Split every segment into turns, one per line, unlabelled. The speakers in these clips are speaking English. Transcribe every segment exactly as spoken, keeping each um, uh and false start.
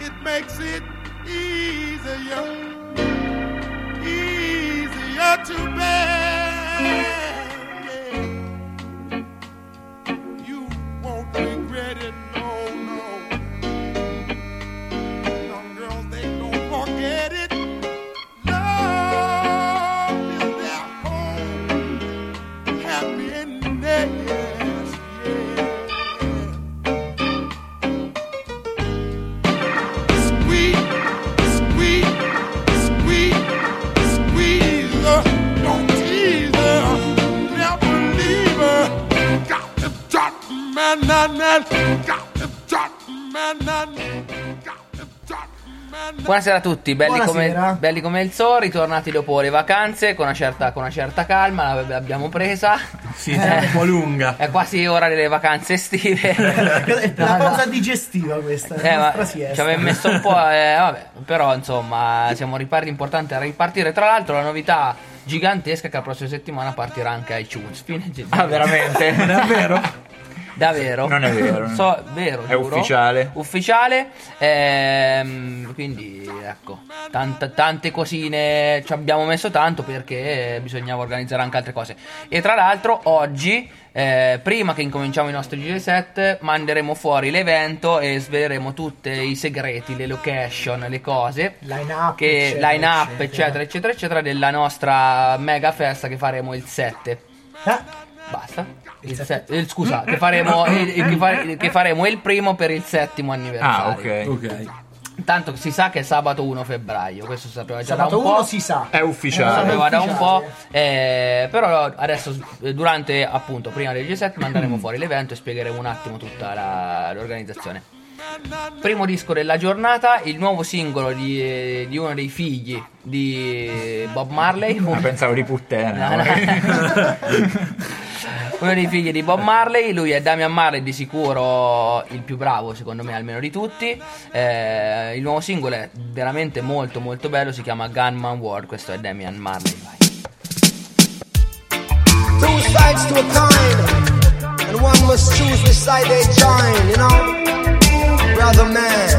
it makes it easier, easier to bear. Yeah. You won't regret it, no, no. Young girls, they don't forget it. Love is their home, happiness, yeah. Sweet, sweet, sweet, squeeze her, don't tease her, never leave her. Got to drop, man, man, man. Got to drop, man, man. Got to drop, man, man.
Buonasera a tutti, belli come,
Buonasera.
belli come il zoo, ritornati dopo le vacanze con una certa, con una certa calma, l'abbiamo presa.
Sì, è un po' lunga.
È quasi ora delle vacanze estive.
È la pausa digestiva questa,
Eh,
la
ma
nostra
ci
siesta.
aveva messo un po', eh, vabbè, però insomma siamo ripartiti, importante ripartire. Tra l'altro la novità gigantesca è che la prossima settimana partirà anche iTunes. Fine gennaio.
Ah, veramente? Non è vero?
Davvero?
Non è vero.
So, vero,
È
giuro.
ufficiale.
Ufficiale. ehm, quindi ecco, tante, tante cosine. Ci abbiamo messo tanto perché bisognava organizzare anche altre cose. E tra l'altro oggi, eh, prima che incominciamo i nostri D J set, manderemo fuori l'evento e sveleremo tutti i segreti, le location, le cose.
Line up,
Che
eccetera,
line up,
eccetera.
eccetera, eccetera, eccetera, della nostra mega festa che faremo il sette.
Ah,
Basta. Il se- il- scusa, che faremo, il- il- che, fare- che faremo il primo per il settimo anniversario.
Ah, ok.
Ok.
Tanto si sa che è sabato primo febbraio, questo si sapeva già
sabato
da un
uno
po'.
si sa.
È
Lo
ufficiale.
sapeva da un po',
ufficiale.
eh, però adesso eh, durante appunto prima del G sette manderemo fuori l'evento e spiegheremo un attimo tutta la- l'organizzazione. Primo disco della giornata, il nuovo singolo di, di uno dei figli di Bob Marley.
Ah, pensavo di puttana.
No, no. Uno dei figli di Bob Marley, lui è Damian Marley, di sicuro il più bravo secondo me almeno di tutti. Eh, il nuovo singolo è veramente molto molto bello, si chiama Gunman War, questo è Damian Marley. Vai.
Two sides to a coin, and one must choose which side they join, you know, brother man.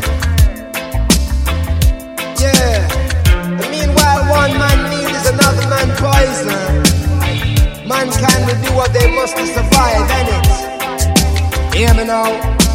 Yeah, and meanwhile one man need is another man poison. Mankind will do what they must to survive, innit? Hear me now.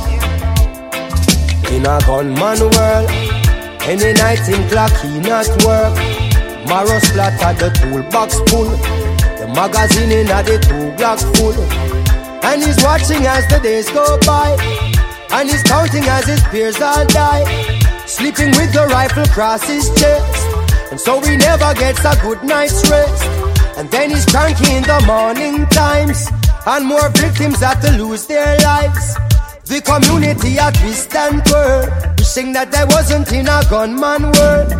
In a gunman world, any night him clock he not work. Marrow splatter the toolbox full. The magazine in a the two block full. And he's watching as the days go by. And he's counting as his peers all die. Sleeping with the rifle across his chest. And so he never gets a good night's rest. And then he's cranky in the morning times. And more victims have to lose their lives. The community a twist and twirl, wishing that I wasn't in a gunman world.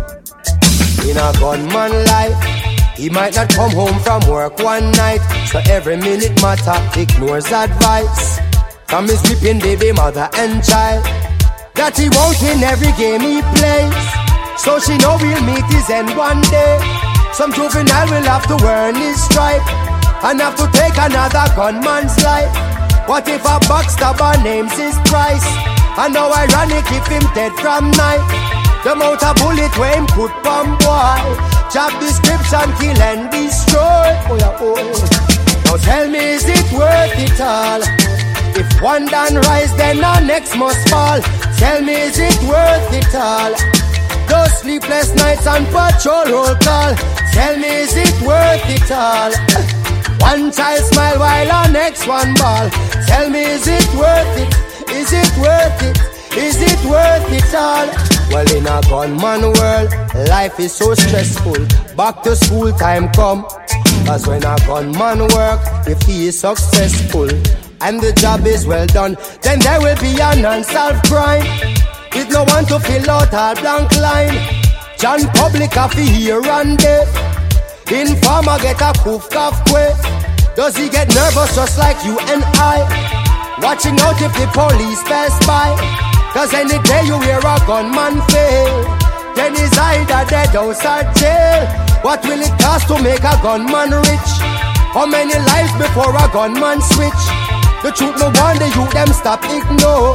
In a gunman life, he might not come home from work one night. So every minute matter, ignores advice from his weeping baby mother and child. That he won't win every game he plays. So she know he'll meet his end one day. Some juvenile will have to earn his stripe and have to take another gunman's life. What if a backstabber names his price? And how ironic if him dead from night. The amount of bullet where him put bomb boy. Job description, kill and destroy. Oh yeah, oh. Now tell me, is it worth it all? If one done rise, then the next must fall. Tell me, is it worth it all? Those sleepless nights and patrol roll call. Tell me, is it worth it all? One child smile while our next one ball. Tell me, is it worth it? Is it worth it? Is it worth it all? Well, in a gunman world, life is so stressful. Back to school time come. Cause when a gunman work, if he is successful and the job is well done, then there will be an unsolved crime. With no one to fill out our blank line. John Public have to hear and death. Informer get a poof cough quick. Does he get nervous just like you and I? Watching out if the police pass by. Cause any day you hear a gunman fail, then he's either dead or jail. What will it cost to make a gunman rich? How many lives before a gunman switch? The truth no wonder you them stop ignore.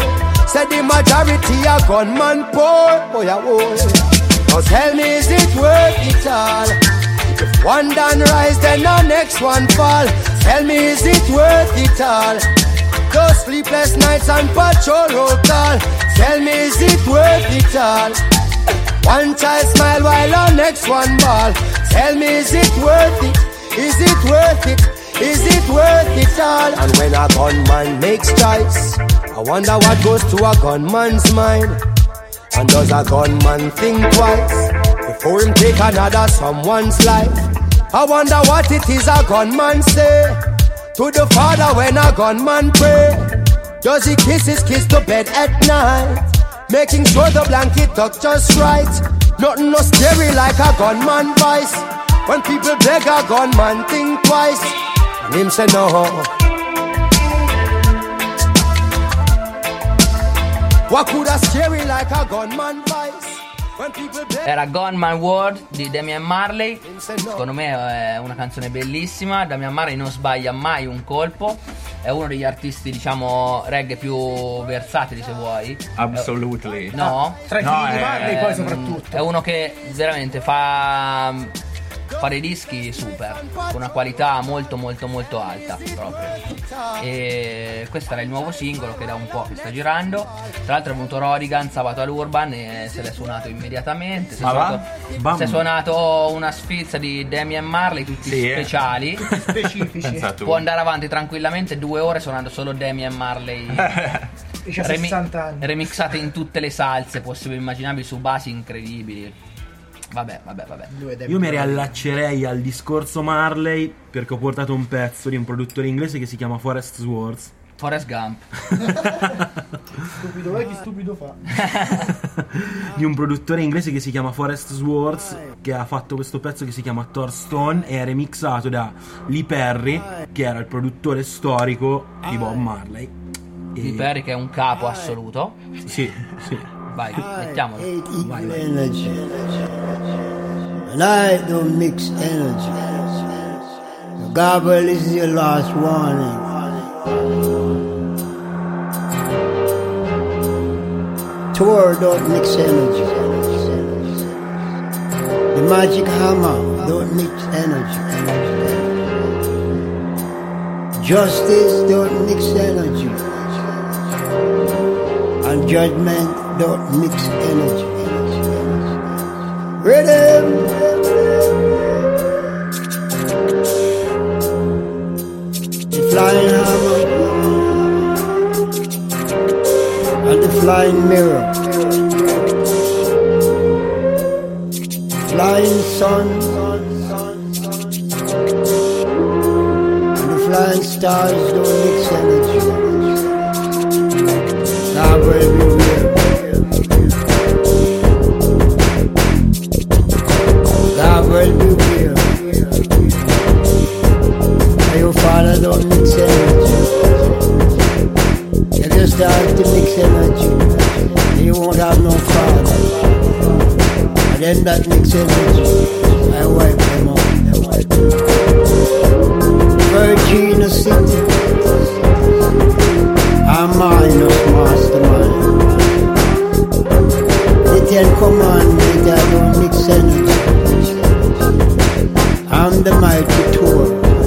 Say the majority are gunman poor. Boy, oh, boy. Now tell me, is it worth it all? If one done rise, then the next one fall. Tell me, is it worth it all? Those sleepless nights and patrol roll call. Tell me, is it worth it all? One child smile while the next one ball. Tell me, is it worth it? Is it worth it? Is it worth it all? And when a gunman makes choice, I wonder what goes to a gunman's mind. And does a gunman think twice before him take another someone's life? I wonder what it is a gunman say to the Father when a gunman pray. Does he kiss his kids to bed at night, making sure the blanket tucked just right? Nothing no scary like a gunman voice. When people beg a gunman think twice, and him say no. What could a scary like a gunman voice? When people beg.
Era Gunman World di Damian Marley. Secondo me è una canzone bellissima. Damian Marley non sbaglia mai un colpo. È uno degli artisti, diciamo, reggae più versatili, se vuoi.
Absolutely.
No?
Tra i
No,
figli di
è-
Marley poi soprattutto.
È uno che veramente fa fa dei dischi super, con una qualità molto molto molto alta proprio. E questo era il nuovo singolo che da un po' che sta girando. Tra l'altro è venuto Rodigan sabato all'Urban e se l'è suonato immediatamente. Si è
Ma va?
suonato,
Bam.
si è suonato una sfilza di Damian Marley, tutti
Sì, eh.
speciali.
Specifici.
Pensa tu.
Può andare avanti tranquillamente due ore suonando solo Damian Marley.
Dice a
Remi-
sessanta anni.
remixate in tutte le salse possibili e immaginabili su basi incredibili. Vabbè, vabbè, vabbè.
Lui è David
Io mi
Bowie.
riallaccerei al discorso Marley perché ho portato un pezzo di un produttore inglese che si chiama Forest Swords.
Forrest Gump.
Stupido è chi stupido fa.
Di un produttore inglese che si chiama Forest Swords, che ha fatto questo pezzo che si chiama Thor Stone e è remixato da Lee Perry, che era il produttore storico di Bob Marley. E-
Lee Perry che è un capo assoluto.
Sì, sì.
Vai, mettiamolo.
Hate equal energy. And I don't mix energy. Gabble is your last warning. Tour don't mix energy. The magic hammer don't mix energy. Justice don't mix energy. And judgment don't mix energy. Rhythm. The flying hammer and the flying mirror. Flying sun and the flying stars don't mix energy. God will be real. God will be real. And your father don't mix energy. You just have to mix energy. And you won't have no father. And then that mix energy, I wipe them out. Virgin City. I'm minus mastermind. The Ten Commandments, I don't mix energy. I'm the mighty Thor,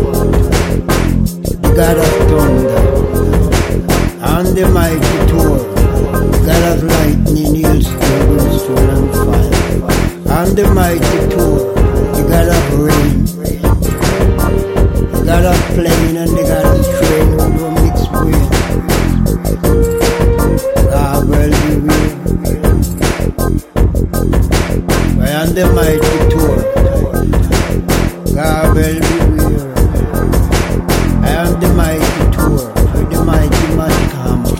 the God of thunder. I'm the mighty Thor, God of lightning, hailstone, brimstone, and fire. I'm the mighty Thor, the God of rain, the God of plain and the God of train who don't mix wind. God will be real. I am the mighty Thor. God will be real. I am the mighty Thor with the mighty magic hammer.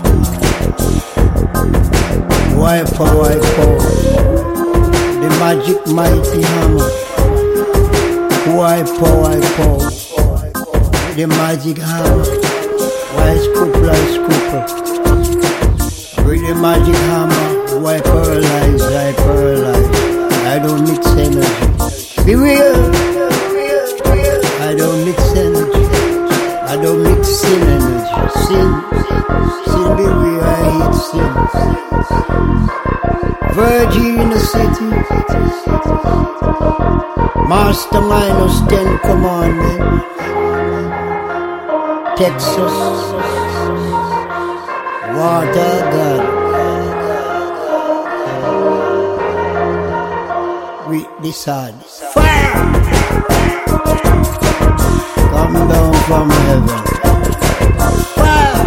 Wipe out, wipe out. The magic mighty hammer. Wipe out, wipe out. The magic hammer. Why scooper, I scooper. With the magic hammer, why paralyze, I paralyze. I don't mix energy. Be real. I don't mix energy. I don't mix sin energy. Sin, sin be real, I hate sin. Virginia City, Master Minus Ten Commandment, Texas, Water God. We decide. Fire! Come down from heaven. Fire!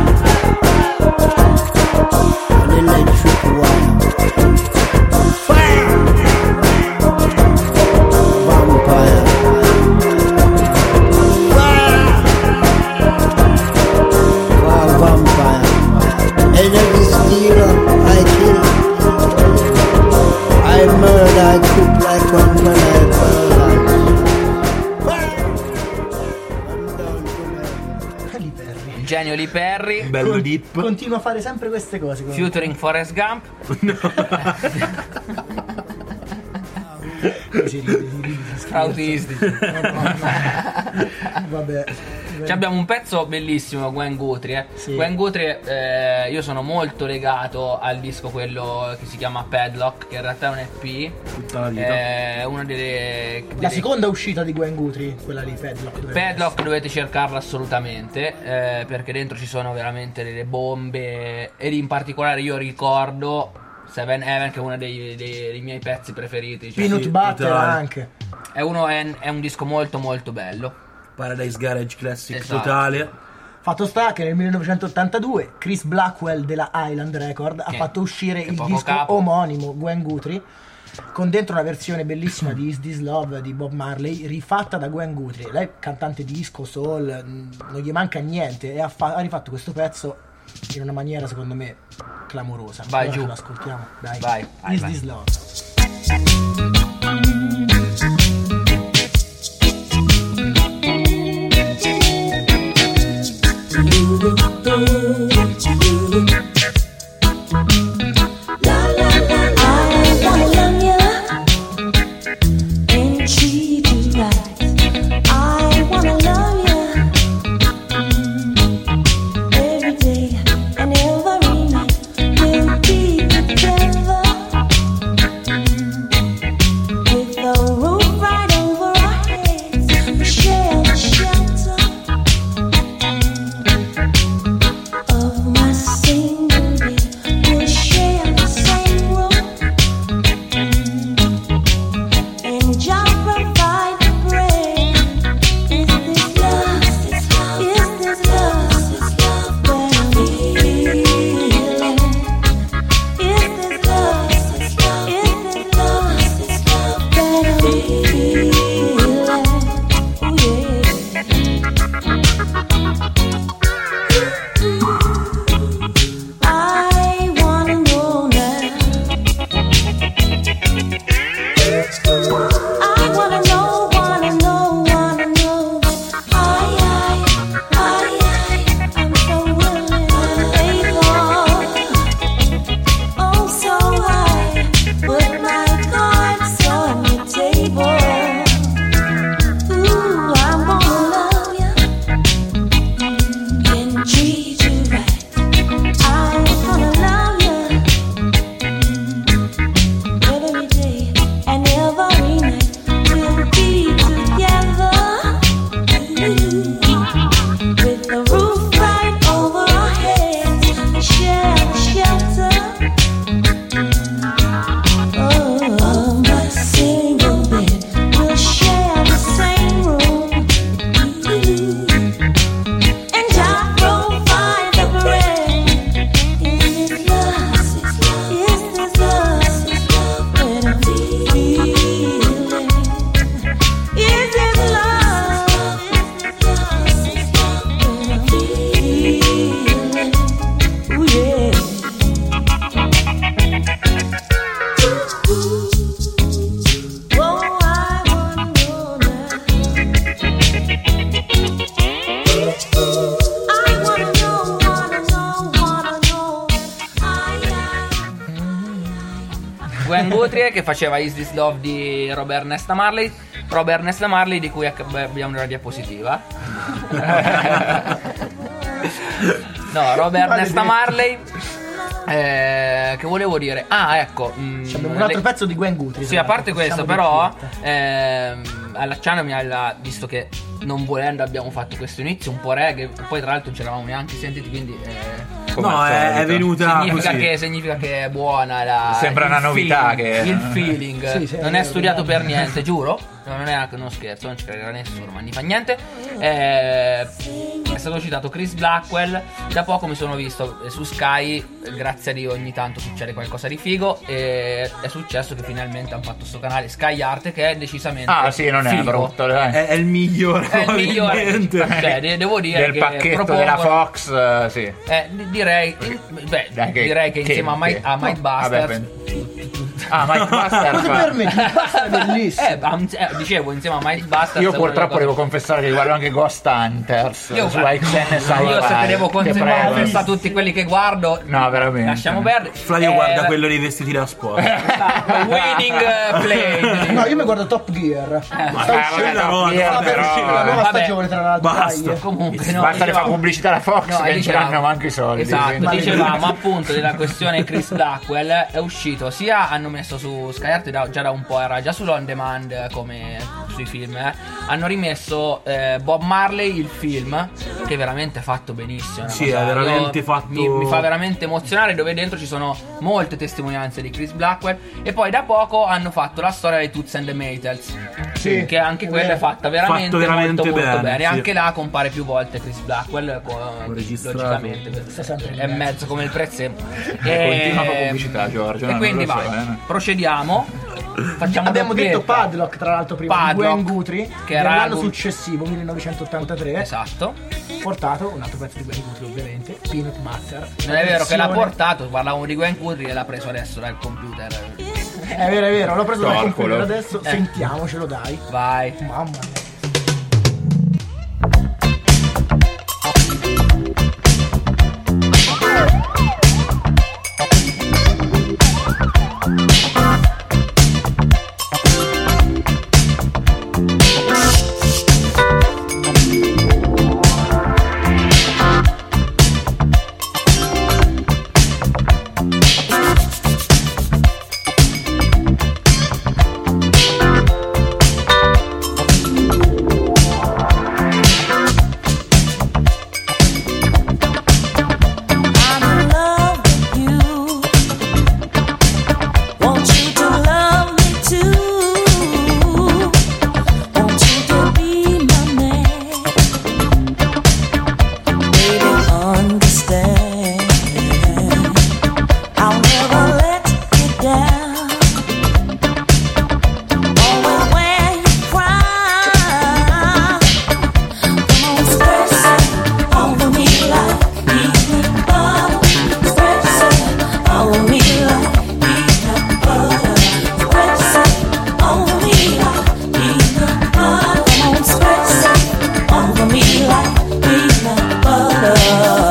An electric wire. Fire! Vampire. Fire! Fire vampire. Energy stealer, I kill. I murder, I cook like one man, I paralyze.
Lee Perry.
Genio Lee Perry,
Bello
Con-
deep.
Continua a fare sempre queste cose. come-
featuring Forrest Gump.
Si ride, si ride, si scherza.
Autistici.
Vabbè.
Ci abbiamo un pezzo bellissimo, Gwen Guthrie. Eh.
Sì.
Gwen Guthrie, eh, io sono molto legato al disco quello che si chiama Padlock, che in realtà è un E P.
Tutta la vita.
È una delle,
La
delle-
seconda uscita di Gwen Guthrie, quella di Padlock. dovrebbe
Padlock
essere.
dovete cercarla assolutamente, eh, perché dentro ci sono veramente delle bombe. Ed in particolare io ricordo Seven Heaven, che è uno dei, dei- dei miei pezzi preferiti. Cioè,
Peanut
Sì,
Butter
totale.
anche.
è, uno, è, è un disco molto molto bello.
Paradise Garage Classic
Esatto.
totale.
Fatto sta che nel millenovecentottantadue Chris Blackwell della Island Record ha
Che-
fatto uscire
che
il
poco
disco
capo.
omonimo Gwen Guthrie, con dentro una versione bellissima di Is This Love di Bob Marley, rifatta da Gwen Guthrie. Lei cantante disco, soul, mh, non gli manca niente, e ha, fa- ha rifatto questo pezzo in una maniera secondo me clamorosa.
Vai,
Allora
giù.
ce l'ascoltiamo, dai.
Vai, vai,
Is
vai.
This Love.
Gwen Guthrie che faceva Is This Love di Robert Nesta Marley. Robert Nesta Marley di cui abbiamo una diapositiva. No, Robert Nesta Marley Eh, che volevo dire? Ah, ecco. mh,
Cioè, abbiamo un altro
le-
pezzo di Gwen Guthrie.
Sì, a parte questo, però,
eh,
ehm, allacciandomi alla. Visto che non volendo abbiamo fatto questo inizio un po' reggae, poi tra l'altro non ci eravamo neanche sentiti, quindi. eh,
Come
No,
al
è, è
solito.
venuta
Significa
così.
che, significa che è buona la.
Sembra
il
una novità
feeling,
che-
Il feeling
Sì, sì,
non
è
è
vero,
studiato
vero.
per niente, giuro. Non è anche uno scherzo, non ci crederà nessuno, ma non fa niente. Eh, è stato citato Chris Blackwell. Da poco mi sono visto eh, su Sky. eh, Grazie a Dio ogni tanto succede qualcosa di figo. E è successo che finalmente hanno fatto sto canale Sky Art, che è decisamente.
Ah, sì, non è
figo.
brutto, dai.
È, è il migliore.
È il migliore.
probabilmente.
Cioè, de- devo dire
Del
che
pacchetto
propongono-
della Fox, eh, sì.
Eh, di- direi, in- beh,
Dai, che-
direi che
che-
insieme a, My,
che-
a
no,
Mindbusters.
vabbè, Ah, Mike Buster
Come
fa-
permetti? Basta, è bellissimo.
eh, am- eh, dicevo insieme a Mindbusters.
Io
è una
purtroppo
delle
devo
cose-
confessare che guardo anche Ghost Hunters
Io,
su X N Sci-Fi.
io se devo
Ti prego.
confessare a tutti quelli che guardo,
No, veramente.
lasciamo perdere.
Flavio
Eh,
guarda quello dei vestiti da sport.
Winning eh, play.
No, io mi guardo Top Gear. Sta
Eh,
uscendo
vabbè,
no,
no,
no,
sta per
però,
uscire la
eh.
nuova
Vabbè,
stagione, tra l'altro.
basta.
dai.
Comunque, no,
Basta le fa
dicevamo-
pubblicità alla Fox
No,
che non ce
dicevamo-
l'hanno manco i soldi.
Esatto,
quindi-
dicevamo appunto della questione Chris Blackwell. È uscito sia hanno messo su Sky Art da- già da un po', era già sull'on demand eh, come sui film. eh. Hanno rimesso eh, Bob Marley, il film, che è veramente fatto benissimo. una
Sì,
cosa-
è veramente
io-
fatto-
Mi, mi fa veramente emozionare, dove dentro ci sono molte testimonianze di Chris Blackwell. E poi da poco hanno fatto la storia dei Toots and the Maytals.
Sì,
Che anche
è
quella è
vero.
fatta veramente,
Fatto veramente
molto, molto
bene,
bene.
sì.
Anche là compare più volte Chris Blackwell, co-
registrato.
logicamente.
Sta sempre in
È
mezzo.
mezzo come il prezzemolo.
Continua con pubblicità, Giorgio,
E
non
quindi
lo so,
vai,
eh.
procediamo. Facciamo
Abbiamo detto
doppietta.
Padlock, tra l'altro, prima di
Padlock,
Gwen Guthrie,
che era
dell'anno
un-
successivo, millenovecentottantatré.
Esatto.
Portato un altro pezzo di Gwen Guthrie, ovviamente, Peanut Butter.
Non è vero che l'ha
Versione-
portato, parlavamo di Gwen Guthrie e l'ha preso adesso dal computer.
È vero, è vero, l'ho preso dal
Calcolo.
computer adesso,
Eh.
sentiamocelo, dai.
Vai.
Mamma mia.
I'm in love with you. Want you to love me too. Want you to be my man. Baby, understand. I'll never let you down. Always when you cry. Come on, stress it over me like peanut butter. Stress it over me like peanut butter. Stress it over me like peanut butter. Come on, stress it over me like peanut butter.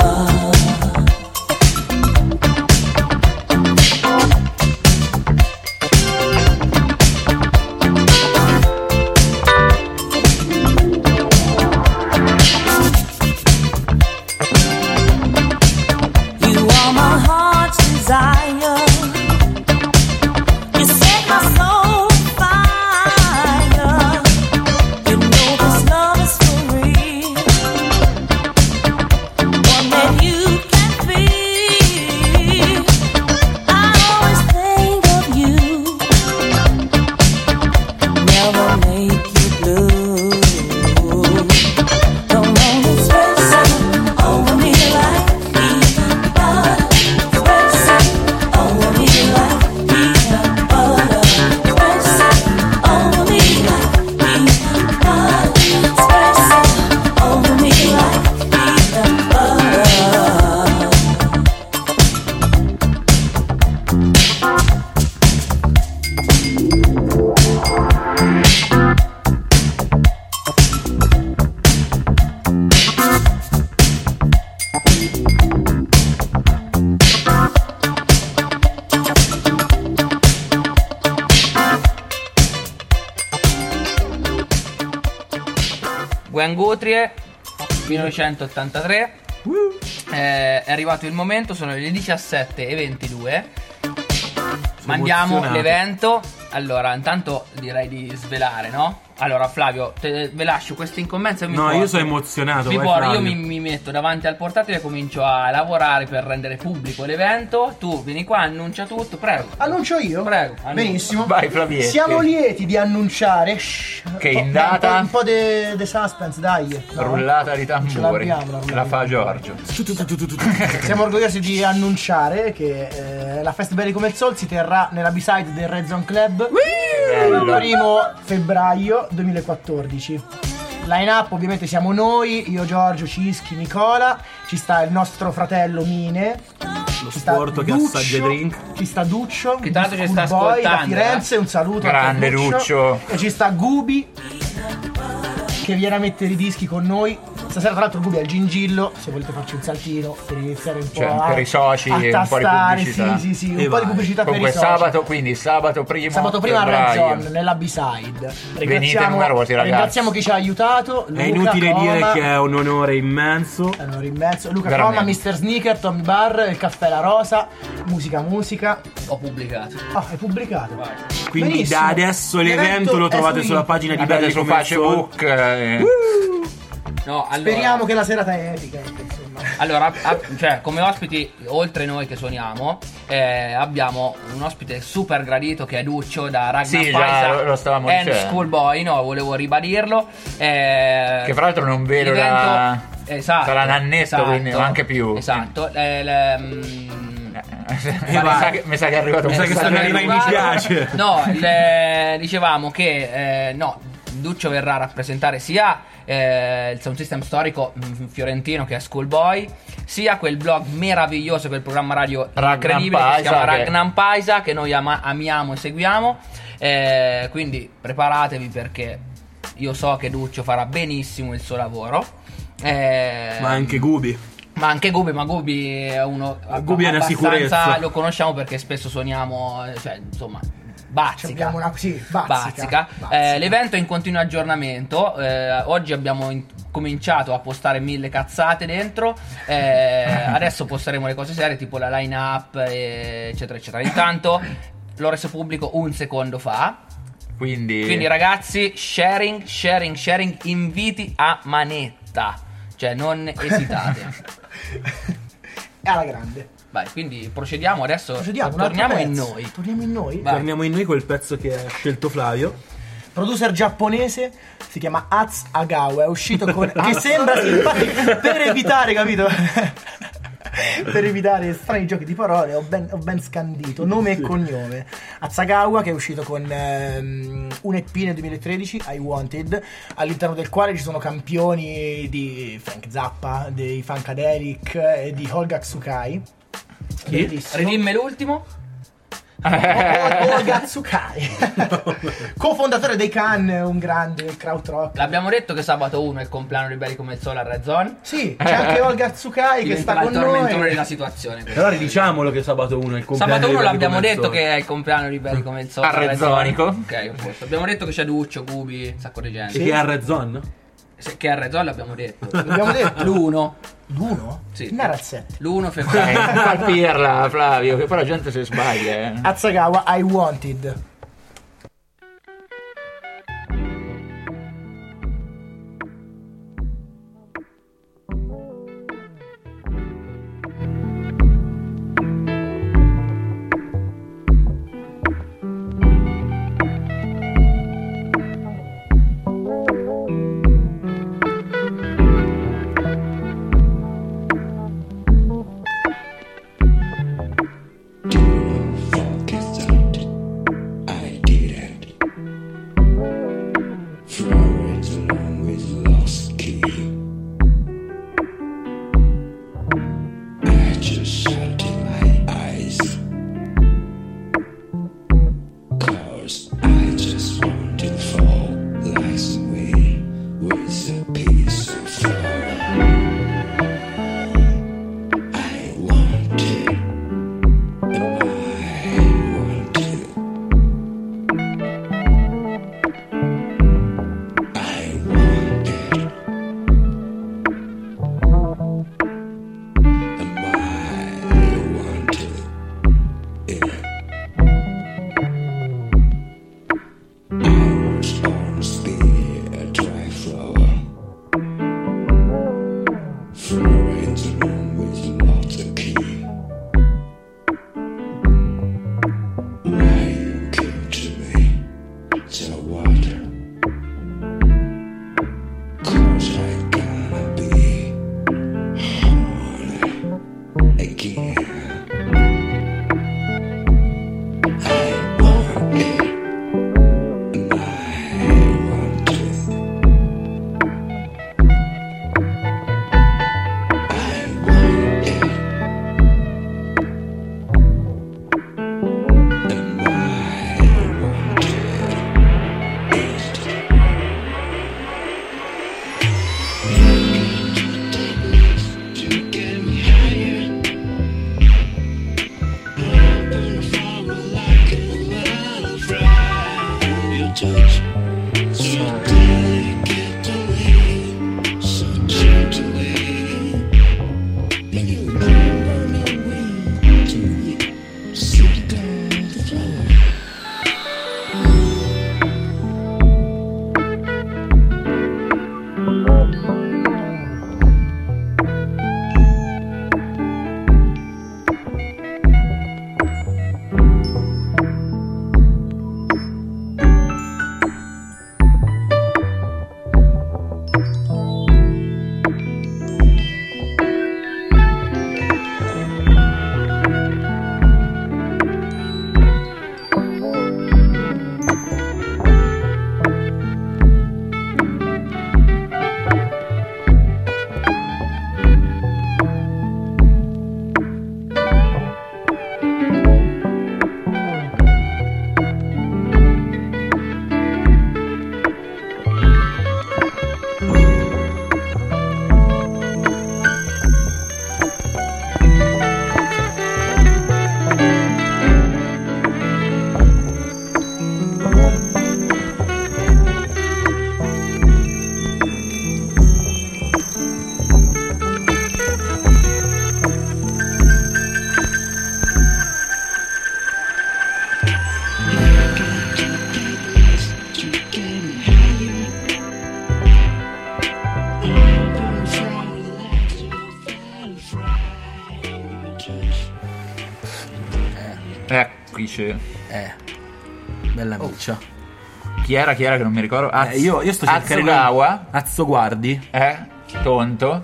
You are my heart's desire. You set my soul on fire. You know this love is for real. One that you can feel. I always think of you. Never make you blue. Don't wanna stress it over me like peanut butter. Stress it over me like peanut butter. Stress it over me like peanut butter. Stress it over me like peanut butter.
Gwen Guthrie, millenovecentottantatré. eh, è arrivato il momento, sono le diciassette e ventidue. Mandiamo
emozionato.
l'evento. Allora, intanto direi di svelare, no? Allora, Flavio, te, ve lascio questa incombenza e mi
No,
porto.
io sono emozionato.
Mi
vai,
porto, io
Flavio.
mi, mi metto davanti al portatile e comincio a lavorare per rendere pubblico l'evento. Tu vieni qua, annuncia tutto, prego.
Annuncio io?
Prego, annuncia.
Benissimo.
Vai, Flavietti.
Siamo lieti di annunciare shh,
Che
un po'-
in data-
un po', un po' de, de suspense, dai. No?
Rullata di
Ce
tamburi.
l'abbiamo, la rullata
La
di
fa
tamburi.
Giorgio.
Siamo orgogliosi di annunciare che eh, la Fest Belli come il Sol si terrà nella B-side del Red Zone Club il primo febbraio duemilaquattordici. Line up ovviamente siamo noi, io, Giorgio, Cischi, Nicola, ci sta il nostro fratello Mine,
Lo
ci sta
sporto che
Duccio,
assaggia drink.
ci sta Duccio,
Che tanto ci sta
Schoolboy da
ascoltando,
Firenze, un saluto
Grande
anche a
Duccio.
e ci sta Gubi che viene a mettere i dischi con noi. Stasera tra l'altro Gubi al Gingillo, se volete farci un saltino per iniziare un po'
Cioè,
a,
per i soci,
a
un po' di
tastare,
pubblicità.
sì sì sì, un
E
po' di
vai.
pubblicità
Comunque
per i soci.
sabato, quindi sabato primo
Sabato prima a Red
febbraio.
Zone nella B-side.
Venite numerosi, ragazzi.
Ringraziamo chi ci ha aiutato. Luca,
È inutile
Coma,
dire che è un onore immenso.
è un onore immenso. Luca
Veramente.
Coma, mister Sneaker, Tommy Bar, il caffè La Rosa, musica musica.
Ho pubblicato.
Ah, è pubblicato.
Quindi
Benissimo.
da adesso l'evento lo
è
trovate
su
sulla
in-
pagina di
Andate
Belli
su
come il Sol.
Facebook. eh,
No, allora,
Speriamo che la serata è epica. Insomma.
Allora, a- cioè, come ospiti, oltre noi che suoniamo, eh, abbiamo un ospite super gradito che è Duccio da Ragnar
Sì, già,
Paisa
lo- lo stavamo
and
dicendo.
Schoolboy, no, volevo ribadirlo. Eh,
Che fra l'altro non vedo
l'evento-
da-
esatto,
sarà un annetto,
esatto,
quindi anche più.
Esatto. eh, le- mm,
mi, sa che, mi sa che è arrivato
Mi
un
sa che stanno
messaggio.
arrivando mi piace.
No, le- dicevamo che eh, no, Duccio verrà a rappresentare sia eh, il sound system storico mm, fiorentino che è Schoolboy, sia quel blog meraviglioso, quel programma radio
Ragnar
incredibile che si
Paisa,
chiama
che-
Ragnar Paisa, che noi ama- amiamo e seguiamo. Eh, quindi preparatevi perché io so che Duccio farà benissimo il suo lavoro. Eh,
Ma anche Gubi.
ma anche Gubi, ma Gubi è uno
Gubi è una
abbastanza-
sicurezza.
lo conosciamo perché spesso suoniamo, eh, cioè insomma, bazzica.
Abbiamo una sì, bazzica.
Bazzica.
bazzica.
Eh, l'evento è in continuo aggiornamento. eh, oggi abbiamo in- cominciato a postare mille cazzate dentro. eh, adesso posteremo le cose serie, tipo la line up, eh, eccetera, eccetera. Intanto l'ho reso pubblico un secondo fa.
Quindi,
Quindi, ragazzi, sharing, sharing, sharing, inviti a manetta. Cioè, non esitate.
È alla grande.
Vai, quindi procediamo adesso.
Procediamo, un altro
torniamo in
pezzo.
noi.
Torniamo in noi.
Vai.
Torniamo in noi col pezzo che ha scelto Flavio.
Producer giapponese, si chiama Az Agawa, è uscito con... che sembra, sì, infatti, per evitare, capito? Per evitare strani giochi di parole ho ben, ho ben scandito nome e cognome. Azagawa, che è uscito con ehm, un E P nel duemilatredici, I Wanted, all'interno del quale ci sono campioni di Frank Zappa, dei Funkadelic e di Olga Tsukai. Bellissimo.
Ridimmi l'ultimo.
Olga Tsukai, cofondatore dei Can, un grande krautrock.
L'abbiamo detto che sabato uno è il compleanno di Belli come il Sole a Red Zone.
Sì, c'è anche Olga Tsukai che sta
Diventerà
con
il tormentone
noi.
della situazione.
Allora diciamolo che sabato uno è il compleanno
Sabato
di
uno
Belli
l'abbiamo
come il
detto
Sole.
che è il compleanno di Belli come il Sole
A Rezzonico.
Ok, a posto. Abbiamo detto che c'è Duccio, Gubi, un sacco di gente.
E che è a Red Zone?
Se- Che a Red Zone l'abbiamo detto.
L'abbiamo detto.
L'uno.
L'uno?
Sì.
Non era il sette.
L'uno
Eh,
febbraio.
non colpirla, Flavio, che poi la gente si sbaglia. eh.
Azagawa, I Wanted.
Funk is out. I
dice.
Eh.
Bella miccia.
Chi era, chi era che non mi ricordo? Az-
Eh, io, io sto cercando.
Atsugawa.
Azzo guardi.
Eh? Tonto.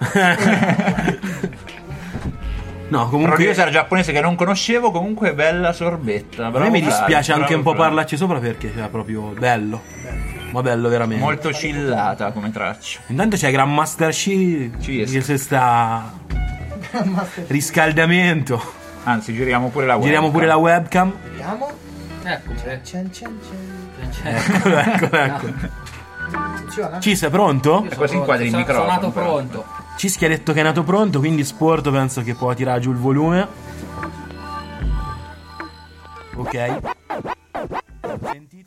No, comunque.
Producer giapponese che non conoscevo, comunque bella sorbetta.
A
bravo
me mi
Flavio,
dispiace anche
bravo
un po'
Flavio.
parlarci sopra perché è proprio bello. Ma bello veramente.
Molto chillata come traccia.
Intanto c'è Grandmaster C
Ci
che si sta riscaldamento.
Anzi, giriamo pure la web.
Giriamo pure la webcam.
Vediamo.
Ecco, eh.
Cen, cen, cen.
Eccolo, ecco, ecco.
Funziona?
Ci sei pronto?
E così inquadri il
sono,
microfono,
Sono nato
però.
pronto.
Cischi ha detto che è nato pronto, quindi Sporto penso che può tirare giù il volume. Ok. Sentite?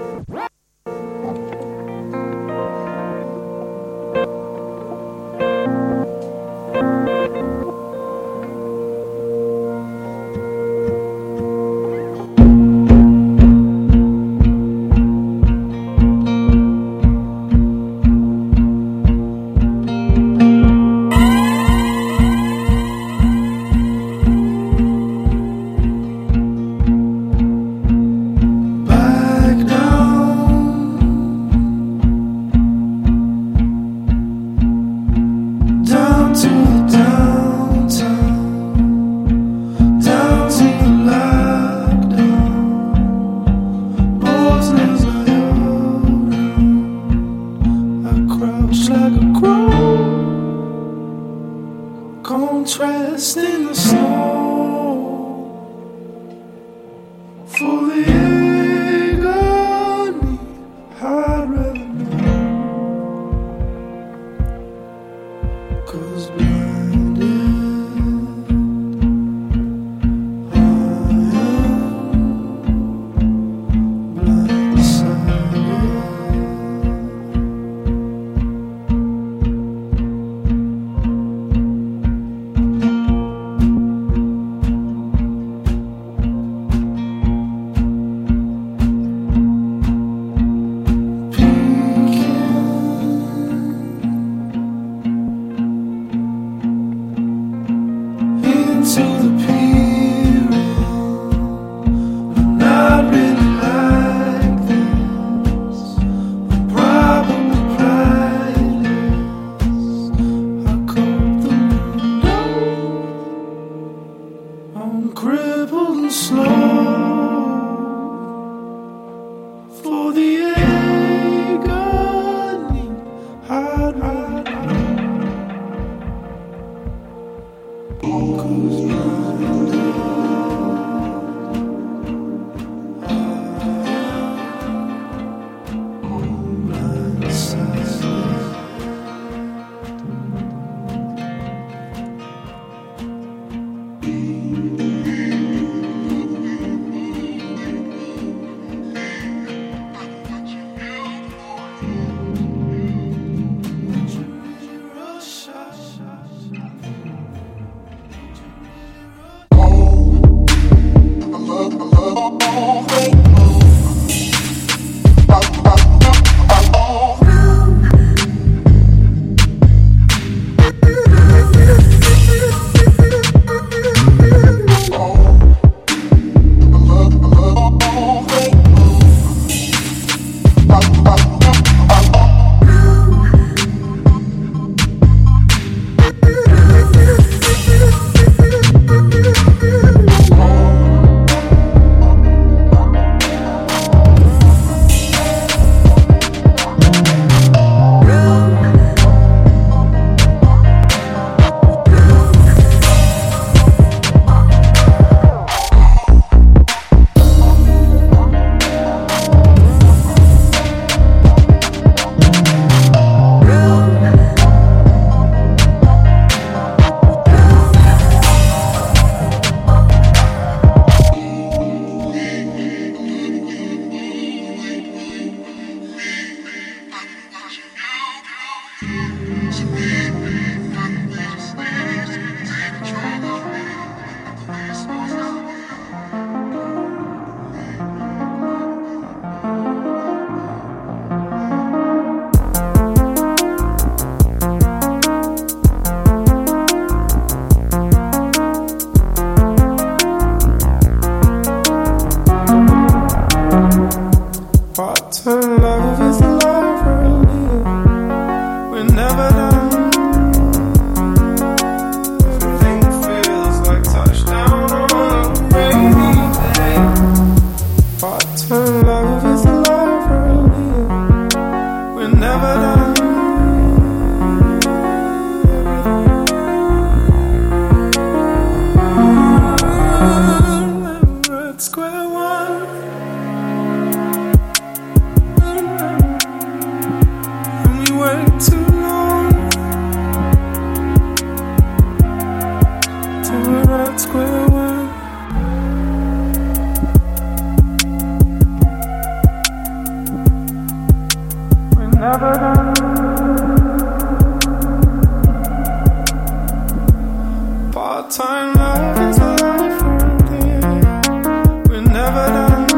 Part-time love is a life around here. We're never done.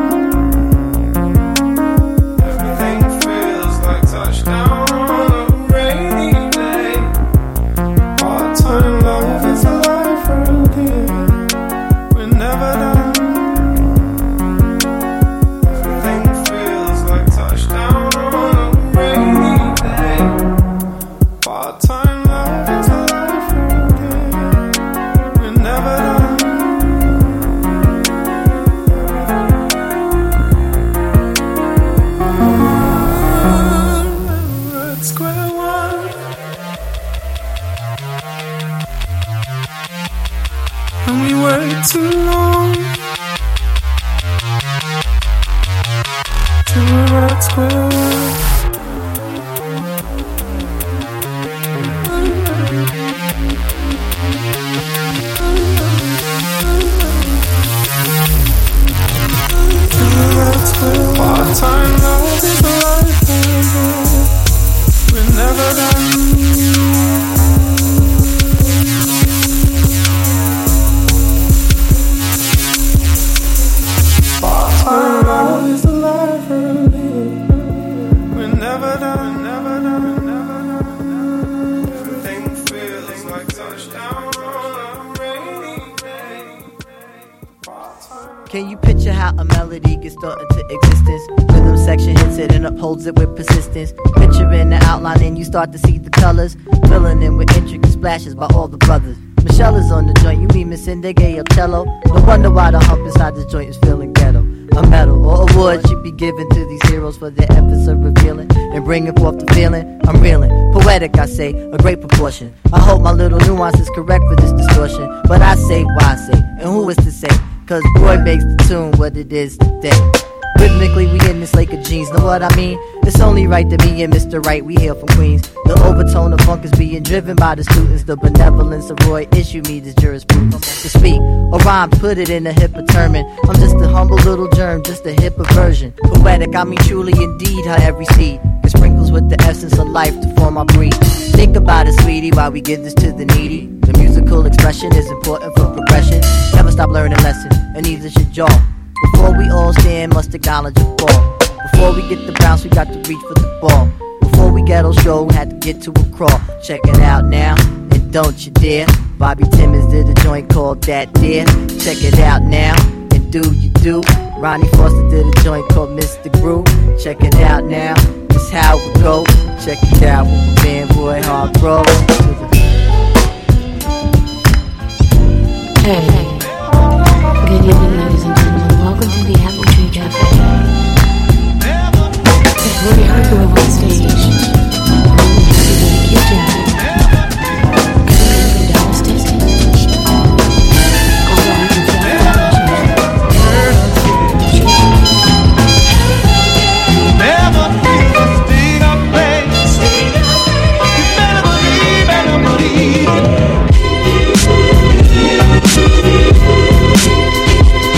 Everything feels like touchdown on a rainy day. Part-time love is a life around here. We're never done. Everything feels like touchdown on a rainy day. Part-time love is a life around here. We're never done. We're at square one, and we wait too long till we're at square one. Part-time love is a life around here. We're never done. Part-time love is a life around here. We're never done, never done, never done. Everything feels like touchdown on a rainy day. Part-time.
Can you picture how a melody gets thought into existence? Rhythm section hits it and upholds it with persistence. Picturing the outline and you start to see the colors, filling in with intricate splashes by all the brothers. Michelle is on the joint, you mean Miss Indege or cello? No wonder why the hump inside this joint is feeling ghetto. A medal or award should be given to these heroes for their efforts of revealing and bringing forth the feeling. I'm reeling, poetic I say, a great proportion. I hope my little nuance is correct for this distortion, but I say why say, and who is to say? Cause Roy makes the tune what it is today. Rhythmically we in this lake of jeans, know what I mean? It's only right that me and Mister Right, we hail from Queens. The overtone of funk is being driven by the students. The benevolence of Roy issue me this jurisprudence. To speak or rhyme, put it in a hipper term. I'm just a humble little germ, just a hipper version. Poetic, I mean truly indeed how every seed it sprinkles with the essence of life to form our breed. Think about it, sweetie, while we give this to the needy. The musical expression is important for progression. Never stop learning lessons, and neither should y'all. Before we all stand, must acknowledge a fall. Before we get the bounce, we got to reach for the ball. Before we ghetto show, had to get to a crawl. Check it out now, and don't you dare. Bobby Timmons did a joint called That Dare. Check it out now, and do you do. Ronnie Foster did a joint called Mister Groove. Check it out now, it's how we go. Check it out with my band boy Hard Roll.
Hey, good evening, ladies and gentlemen. Welcome to the Apple Tree Cafe. We heard you up on stage. We heard you in the kitchen. And Dallas, Texas. All around the
Never feel the sting of pain. You better believe, better believe.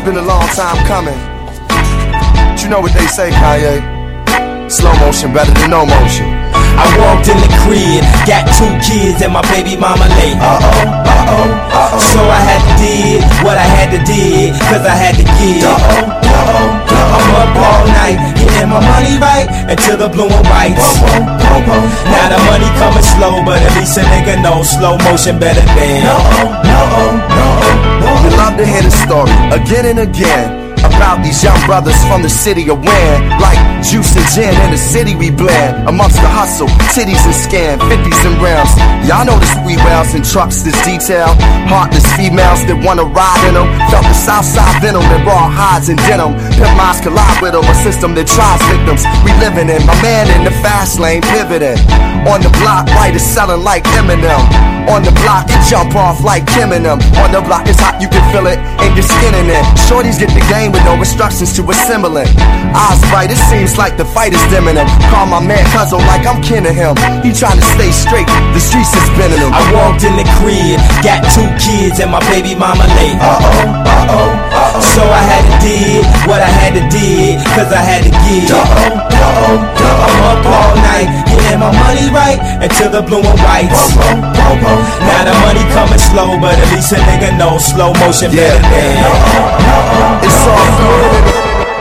been a long time coming. But you know what they say, Kanye? Slow motion better than no motion.
I walked in the crib, got two kids and my baby mama late. Uh-oh, uh-oh, uh-oh. So I had to did what I had to did, cause I had to give. Uh-oh, uh-oh, uh-oh. I'm up all night, getting my money right until the blue and whites. Now the money coming slow, but at least a nigga know slow motion better than.
No-oh, no-oh, no-oh. You love to hear the story again and again about these young brothers from the city of Wynn. Like juice and gin in the city we blend. Amongst the hustle, titties and scam, fifties and rims. Y'all know the sweet wells and trucks this detail. Heartless females that wanna ride in them. Felt the south side venom and raw hides and denim. Pimp minds collide with them, a system that tries victims. We living in, my man in the fast lane pivoting. On the block, right is selling like Eminem. On the block, it jump off like Kim and them. On the block, it's hot, you can feel it in your skin in it. Shorties get the game with no instructions to assemble it. Eyes bright, it seems like the fight is dimming him. Call my man Cuzzo like I'm kin to him. He trying to stay straight, the streets is spinning him.
I walked in the crib, got two kids and my baby mama late. Uh-oh, uh-oh, uh-oh. So I had to did what I had to did, cause I had to give. Uh-oh, uh-oh, uh-oh. I'm up all night, getting my money right until the blue and whites. Uh-oh, uh-oh. Now the money coming slow, but at least a nigga know slow motion better than.
It's all good.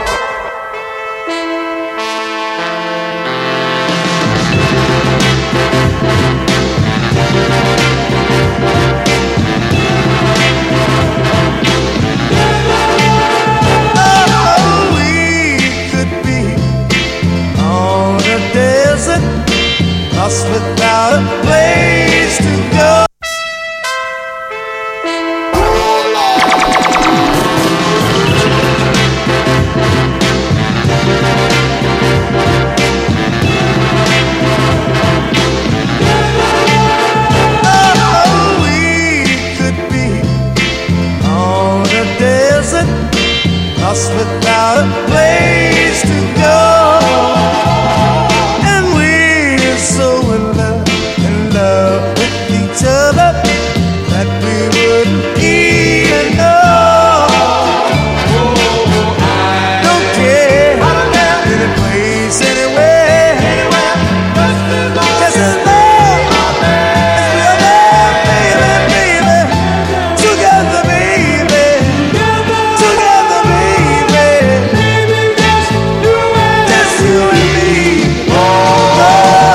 Without a place to go. Oh, we could be on a desert, lost without a place to go. That we wouldn't even know. Don't care, any place, anywhere. Just as long as we're there, baby, baby. Together, baby. Together, baby. Just you and me. Oh,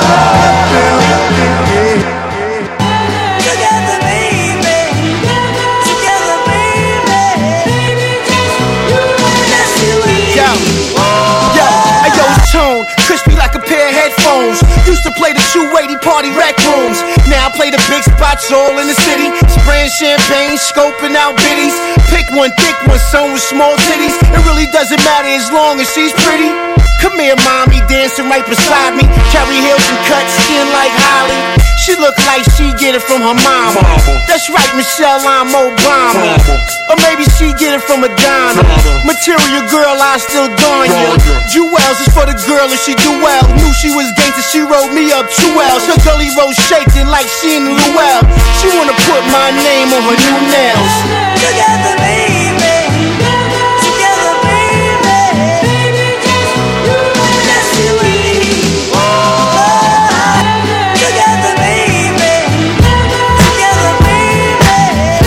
crispy like a pair of headphones. Used to play the two eighty party rec rooms. Now I play the big spots all in the city. Spraying champagne, scoping out biddies. Pick one thick one, some with small titties. It really doesn't matter as long as she's pretty. Come here, mommy, dancing right beside me. Carry heels and cut skin like Holly. She look like she get it from her mama. That's right, Michelle, I'm Obama. Or maybe she get it from Madonna. Material girl, I still don ya. Jewels is for the girl if she do well. Knew she was gangster, she wrote me up two L's. Her gully roll shaking like she in Luell. She wanna put my name on her new nails. Together, baby. Together, baby. Just you and me. Together, baby. Together, baby.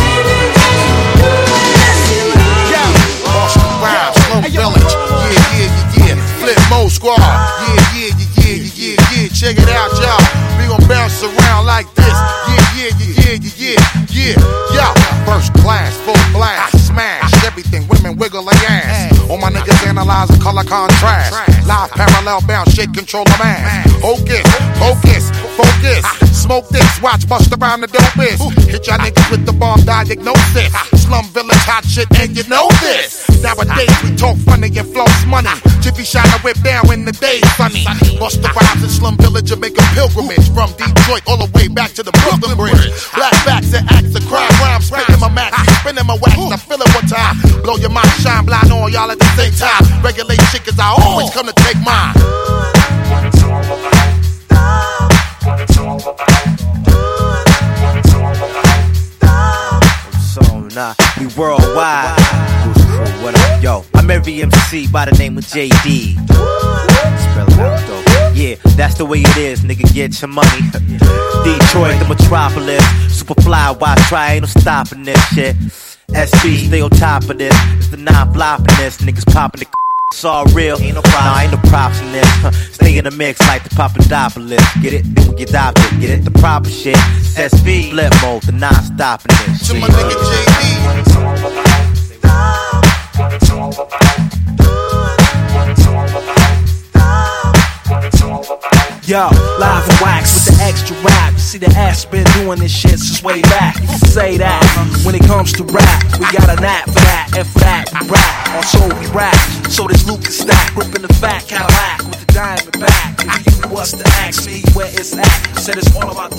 Just you and me.
Boston Brown, Slum Village. Yeah, yeah, yeah, yeah. Flip Mo Squad. Yeah, yeah, yeah, yeah, yeah, yeah. Check it out, y'all. We gon' bounce around like this. Yeah, yeah, yeah, yeah, yeah, yeah. Yo, first class, full blast, smash everything. Women wiggle their ass. All my niggas analyzing color contrast. Live parallel bounce, shake control the mass. Hocus, focus, focus. Smoke this, watch bust around the dopest. Hit y'all niggas with the bomb diagnosis. Slum Village hot shit, and you know this. Nowadays we talk funny and floss money. Jiffy shine a whip down in the day sunny. Bust the vibes in Slum Village and make a pilgrimage from Detroit all the way back to the Brooklyn Bridge. Black facts and acts of crime, rhymes, spinning my max, spinning my wax. I feel it one time. Blow your mind, shine blind on y'all at the same time. Regulate shit, cause I always come to take mine.
So nah, we worldwide. What Yo, I'm every M C by the name of J D. Spell it out though. Yeah, that's the way it is, nigga, get your money. Detroit, the metropolis. Superfly, why try? Ain't no stopping this shit. S B, stay on top of this. It's the non-flopping this. Niggas popping the it's all real. Ain't no problem. Nah, ain't no props in this. Huh. Stay in the mix like the Papadopoulos. Get it? Then we get adopted. Get it? The proper shit. S V, flip mode, the non-stopping this.
To my nigga J D.
Yo, live and wax with the extra rap. You see the ass been doing this shit since way back. You can say that when it comes to rap, we got a knack for that. And for that, we rap. Also we rap. So this Lucas stack, gripping the fat Cadillac with the diamond back. If you was to ask me where it's at, said it's all about the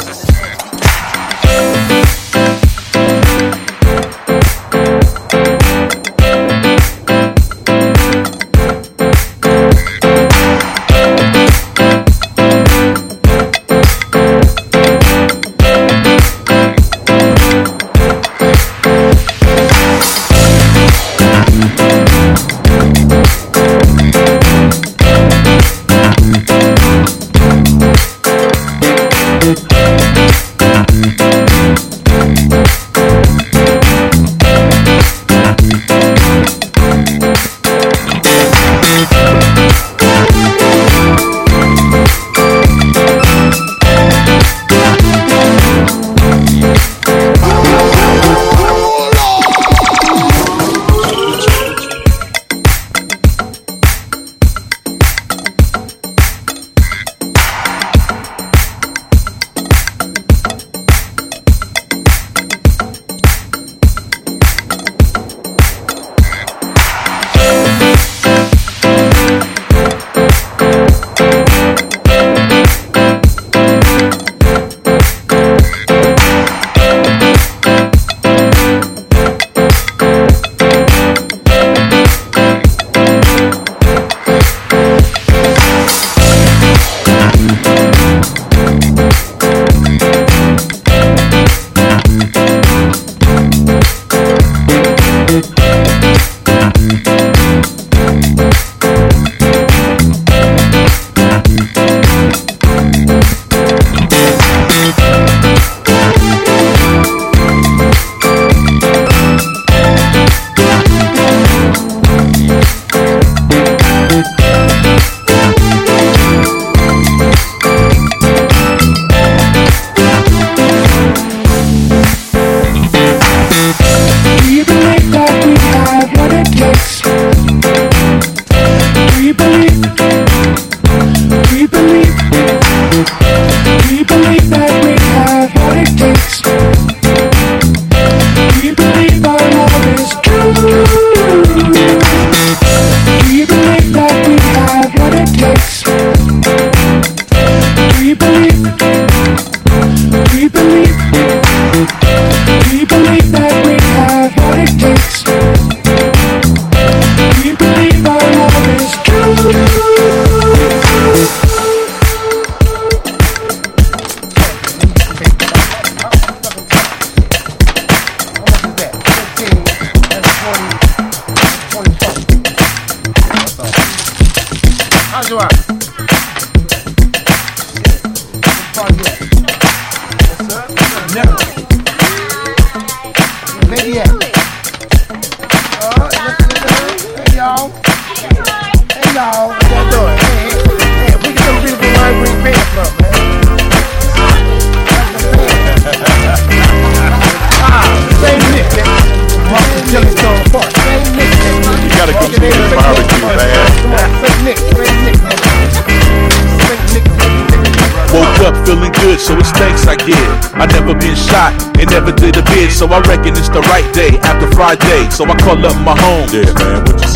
did a bid, so I reckon it's the right day after Friday. So I call up my home. Yeah, man, what you say?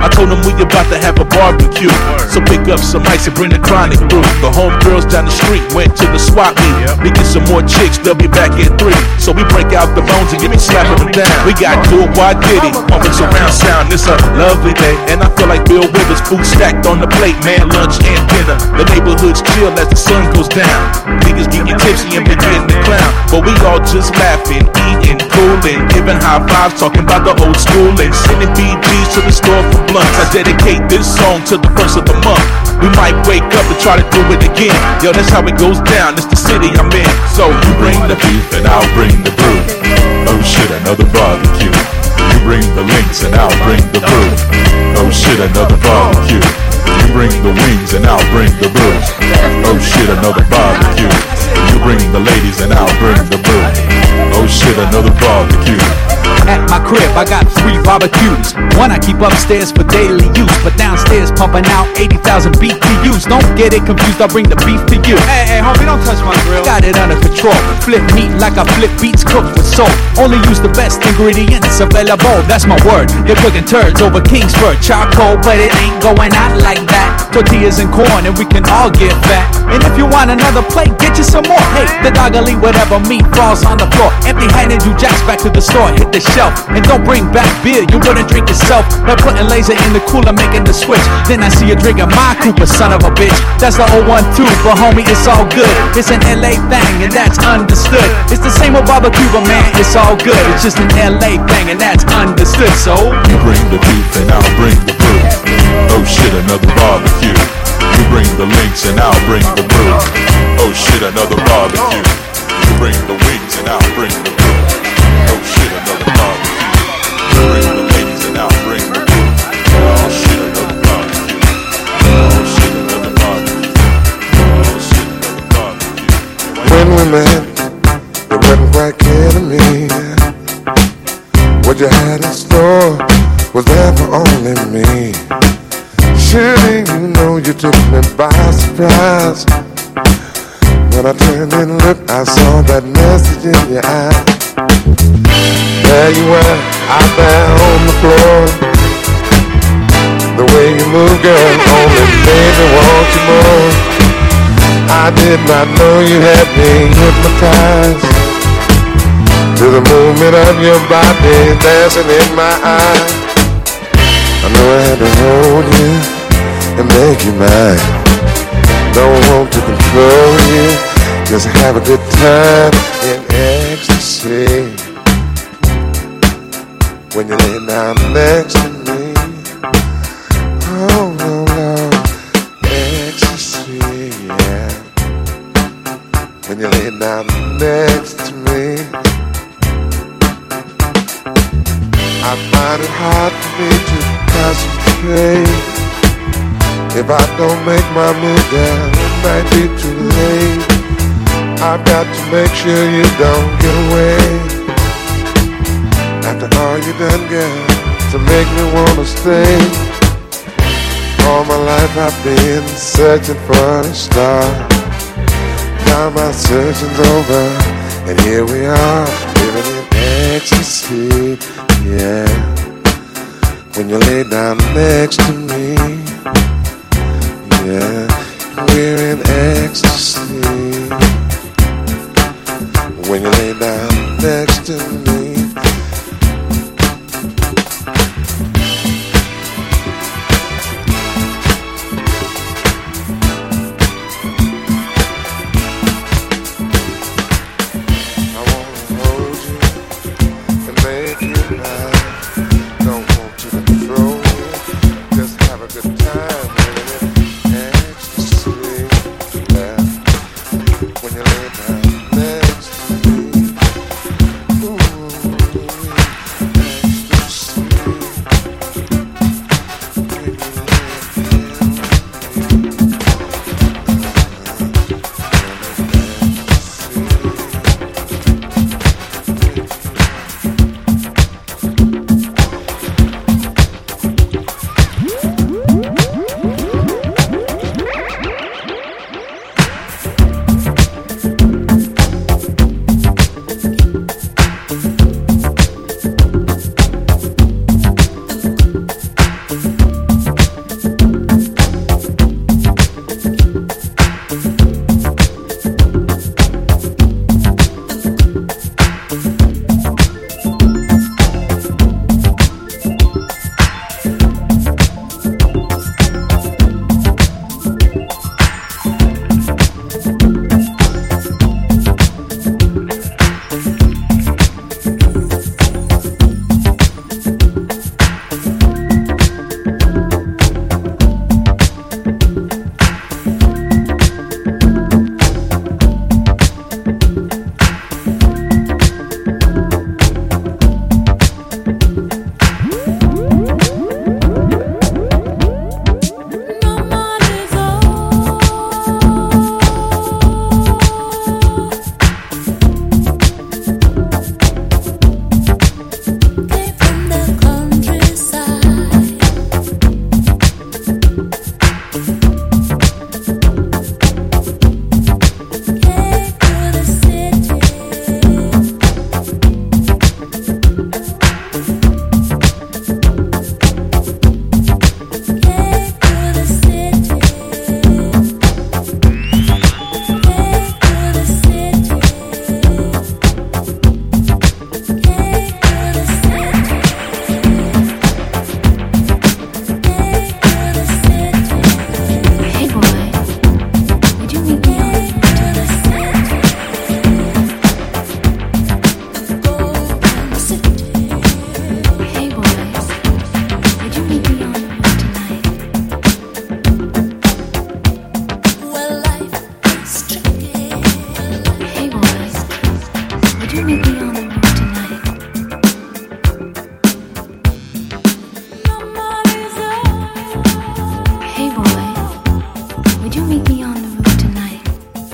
I told them we about to have a barbecue. So pick up some ice and bring the chronic through. The homegirls down the street went to the swap meet. We get some more chicks, they'll be back at three. So we break out the bones and get me slapping them down. We got Cool Why Diddy, pumping surround sound. It's a lovely day, and I feel like Bill Withers. Food stacked on the plate, man, lunch and dinner. The neighborhood's chill as the sun goes down. Niggas getting tipsy and begin to clown, but we all just laughing, eating, cooling, giving high fives, talking about the old school, and sending B Gs to the store for blunts. I dedicate this song to the first of the month. We might wake up and try to do it again. Yo, that's how it goes down. It's the city I'm in. So you bring the beef and I'll bring the brew. Oh shit, another barbecue. You bring the links and I'll bring the brew. Oh shit, another barbecue. You bring the wings and I'll bring the brew. Oh shit, another barbecue. You bring the ladies and I'll bring the brew. Oh shit, another barbecue.
At my crib, I got three barbecues. One I keep upstairs for daily use, but downstairs pumping out eighty thousand B T Us. Don't get it confused, I'll bring the beef to you. Hey, hey, homie, don't touch my grill. Got it under control. Flip meat like I flip beets cooked with salt. Only use the best ingredients available. That's my word. You're cooking turds over Kingsford. Charcoal, but it ain't going out like that. Tortillas and corn, and we can all get fat. And if you want another plate, get you some more. Hey, the dog'll eat whatever meat falls on the floor. Empty-handed, you jacks back to the store. Hit the shelf, and don't bring back beer. You wouldn't drink yourself. By putting laser in the cooler, making the switch. Then I see you drinking my Cooper, son of a bitch. That's the oh one two, but homie, it's all good. It's an L A thing, and that's understood. It's the same old barbecue, but man, it's all good. It's just an L A thing, and that's understood. So
you bring the beef and I'll bring the brew. Oh shit, another barbecue. You bring the links and I'll bring the brew. Oh shit, another barbecue. You bring the wings and I'll bring the brew. Oh shit, another barbecue. You bring the ladies and I'll bring the brew. Oh shit, another barbecue. Oh shit, another barbecue. Oh shit, another barbecue.
When we met, it wasn't quite clear to me. What you had in store was there for only me. Surely you know you took me by surprise. When I turned and looked, I saw that message in your eye. There you were, out there on the floor. The way you move, girl, only made me want you more. I did not know you had me hypnotized to the movement of your body dancing in my eyes. I know I had to hold you and make you mine. Don't want to control you, just have a good time in ecstasy. When you lay down next to me, oh no, no, ecstasy, yeah. When you lay down next to me, I find it hard for me to concentrate. If I don't make my move, then it might be too late. I've got to make sure you don't get away. After all you done, girl, to make me wanna stay. All my life I've been searching for a star. Now my searching's over, and here we are, living in ecstasy, yeah. When you lay down next to me, yeah, we're in ecstasy. When you lay down next to me.
would you meet me on the roof tonight?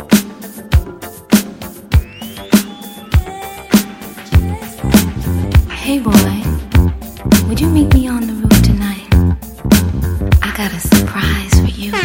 Hey boy, would you meet me on the roof tonight? I got a surprise for you.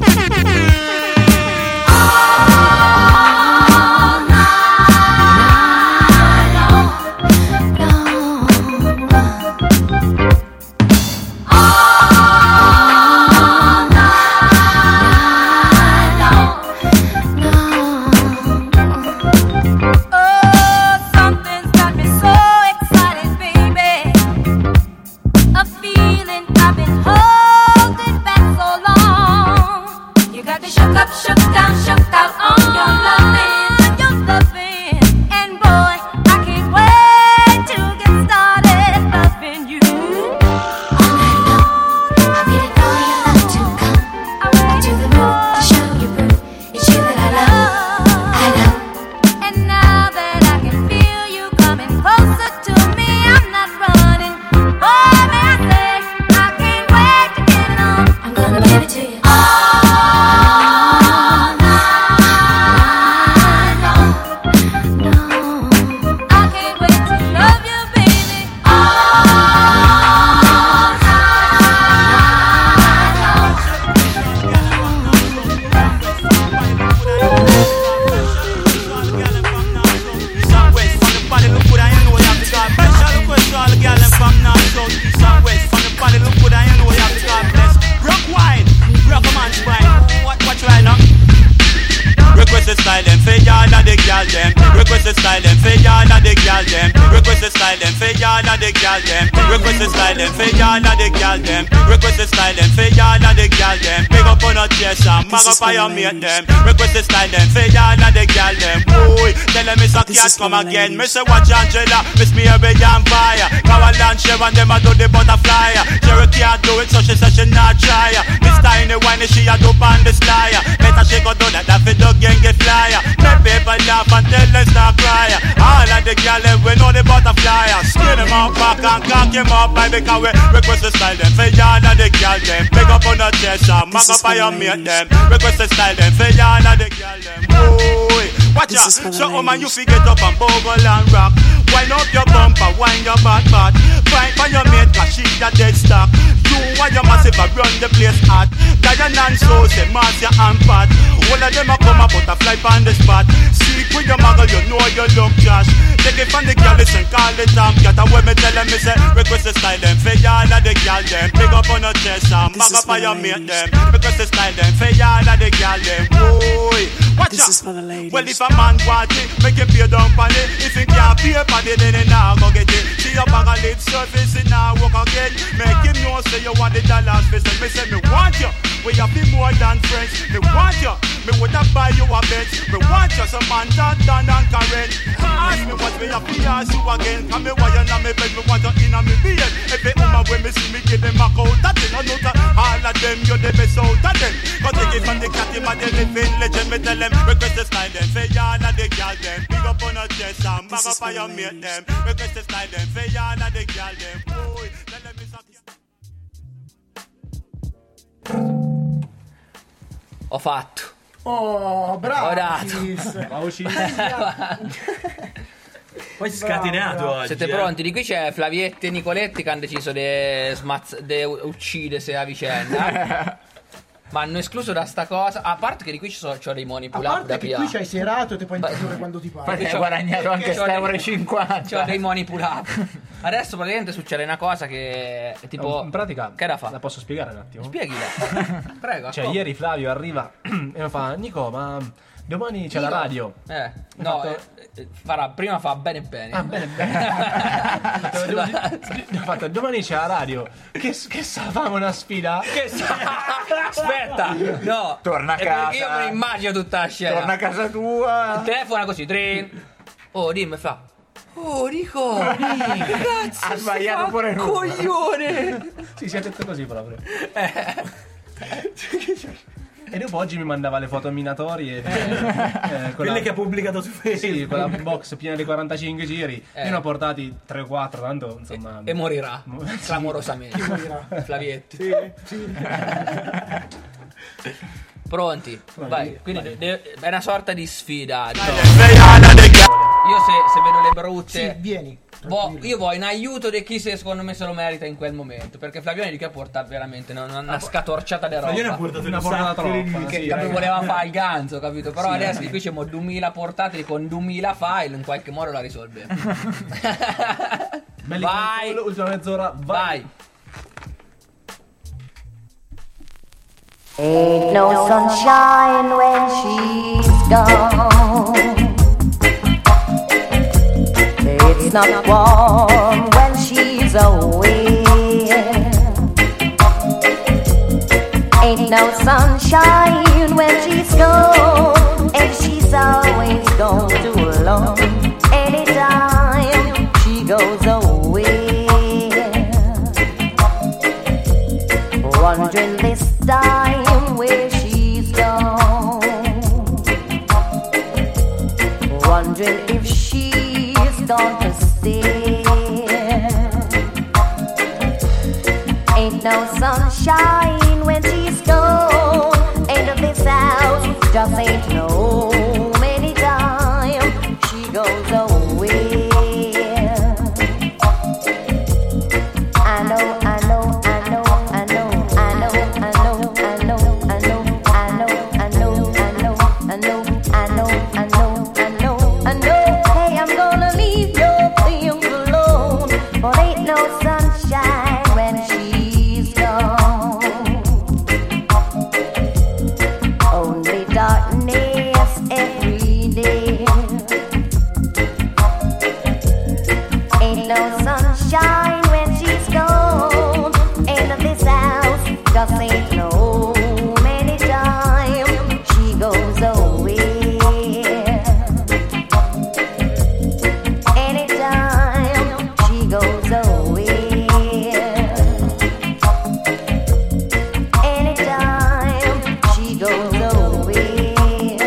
Mag up on your mate them. Request the style them. For y'all and the girl them. Boy, tell them it's a can't come again. Me say watch Angela, miss me a big on fire. Cowan and Chevron them a do the butterfly. Cherry can't do it so she say she not try. This time the wine she a dope on the slyer. Better she go do that that for the gang get flyer. Make people laugh and tell them start cry. All of the girl them we know the butterfly. Skin them out back and cock him up by because we request the style them. For y'all and the girl them. Pick up on the chest and mag up on your mate them. Request the style them, for y'all and the girl them. Boy, watch out, so oh man you fi get up and bogle and rock. Wind up your bumper, wind your back back. Find for your mate cause she a dead stock. You and your massive a run the place hot. Diane and so say Marcia and Pat. All of them a come a butterfly on the spot. Sleep with your muggle, you know you look trash. Take it from the girl, listen, call it Tom Cat. And when me tell them, me say, request the style them. For y'all and the girl them. Pick up on the chest and mag up on your mate them. Request the style them. For y'all and the girl them. Boy, watch out. Well, if a man want it, make him pay down for it. If he can't pay for it, then he nah go get it. See your bag of lip surface, he nah walk again. Make him know say you want the dollars face. And me say, me want you. We have been more than friends. Me want you. Me woulda buy you a Benz. Me want you some man done done and current. Ask me what me have to ask you again. Come me why you na me bed. Me want you in a me bed. Every woman when me see me give them a count. That is a note. All of them you the best out of them. But take it from the cat him a the living legend. Me tell them request the style them. For y'all and the girl them. Big up on a chest and back up on your mate them. Request the style them. For y'all and the girl them. Boy, tell them it's a
Ho fatto.
Oh, bravo.
Ho dato.
Bravo Poi si è scatenato oggi.
Siete
eh.
pronti? Di qui c'è Flavietti e Nicoletti che hanno deciso di smazz- de uccidersi a vicenda. Ma hanno escluso da sta cosa. A parte che di qui ci sono c'ho dei money pull
A
up
parte
da
che
P A.
qui c'hai serato e ti puoi introdurre quando ti pare.
Perché
hai guadagnato anche
c'ho
sta
dei-
euro e cinquanta.
C'ho dei money pull up. Adesso praticamente succede una cosa che è tipo.
In pratica,
che da fa?
la posso spiegare un attimo?
Spieghila. Prego.
Cioè,
come?
ieri Flavio arriva e mi fa: Nico, ma domani c'è la
Nico?
radio.
Eh, no,
fatto-
eh, eh, farà, prima fa bene bene.
Ah, bene, bene. Ho fatto, ho fatto, domani c'è la radio. Che, che sa, famo una sfida?
Che sa- Aspetta, no.
Torna a
È
casa.
perché io me lo immagino tutta la scena.
Torna a casa tua.
Telefona così, tre. Oh, dimmi, fa. Oh, Nico, che cazzo
Ha sbagliato
fa,
pure lui.
coglione.
Sì, si è detto così proprio. E dopo oggi mi mandava le foto minatorie eh, eh, con
Quelle
la-
che ha pubblicato su Facebook.
Sì, con la box piena di quarantacinque giri.
Eh.
Io ne ho portati tre o quattro, tanto insomma.
E morirà
Sì.
clamorosamente.
Chi morirà?
Flavietti.
Sì, sì.
Pronti? Vai. Quindi
vai.
de- de- è una sorta di sfida. Diciamo. Io se, se vedo le brutte.
Sì, vieni.
Vo- io voglio in aiuto di chi se secondo me se lo merita in quel momento. Perché Flavione di che porta veramente una, una, una scatorciata di roba.
Flavione ha portato
una
un
portata
sacco
troppa,
di dischi,
Che
sì,
capito,
raga.
voleva fare il ganzo, capito? Però
Sì,
adesso
raga.
di qui c'è duemila portatili con duemila file, in qualche modo la risolve.
Belli
Vai.
con- Ultima mezz'ora, vai.
Vai.
Ain't no sunshine when she's gone. It's not warm when she's away. Ain't no sunshine when she's gone, and she's always gone too long. Anytime she goes away, wondering this time where she's gone, wondering if she's gone to stay. Ain't no sunshine when she's gone, and this house just ain't no many time she goes away. I know, I know, I know, I know, I know, I know, I know, I know, I know, I know, I know, I know, I know, I know, I know, I know. Hey, I'm gonna leave your things alone, but ain't no sunshine when she's gone. Only darkness every day. Ain't no sunshine when she's gone, and this house just ain't no many time she goes away. Anytime she goes away. Anytime she goes away.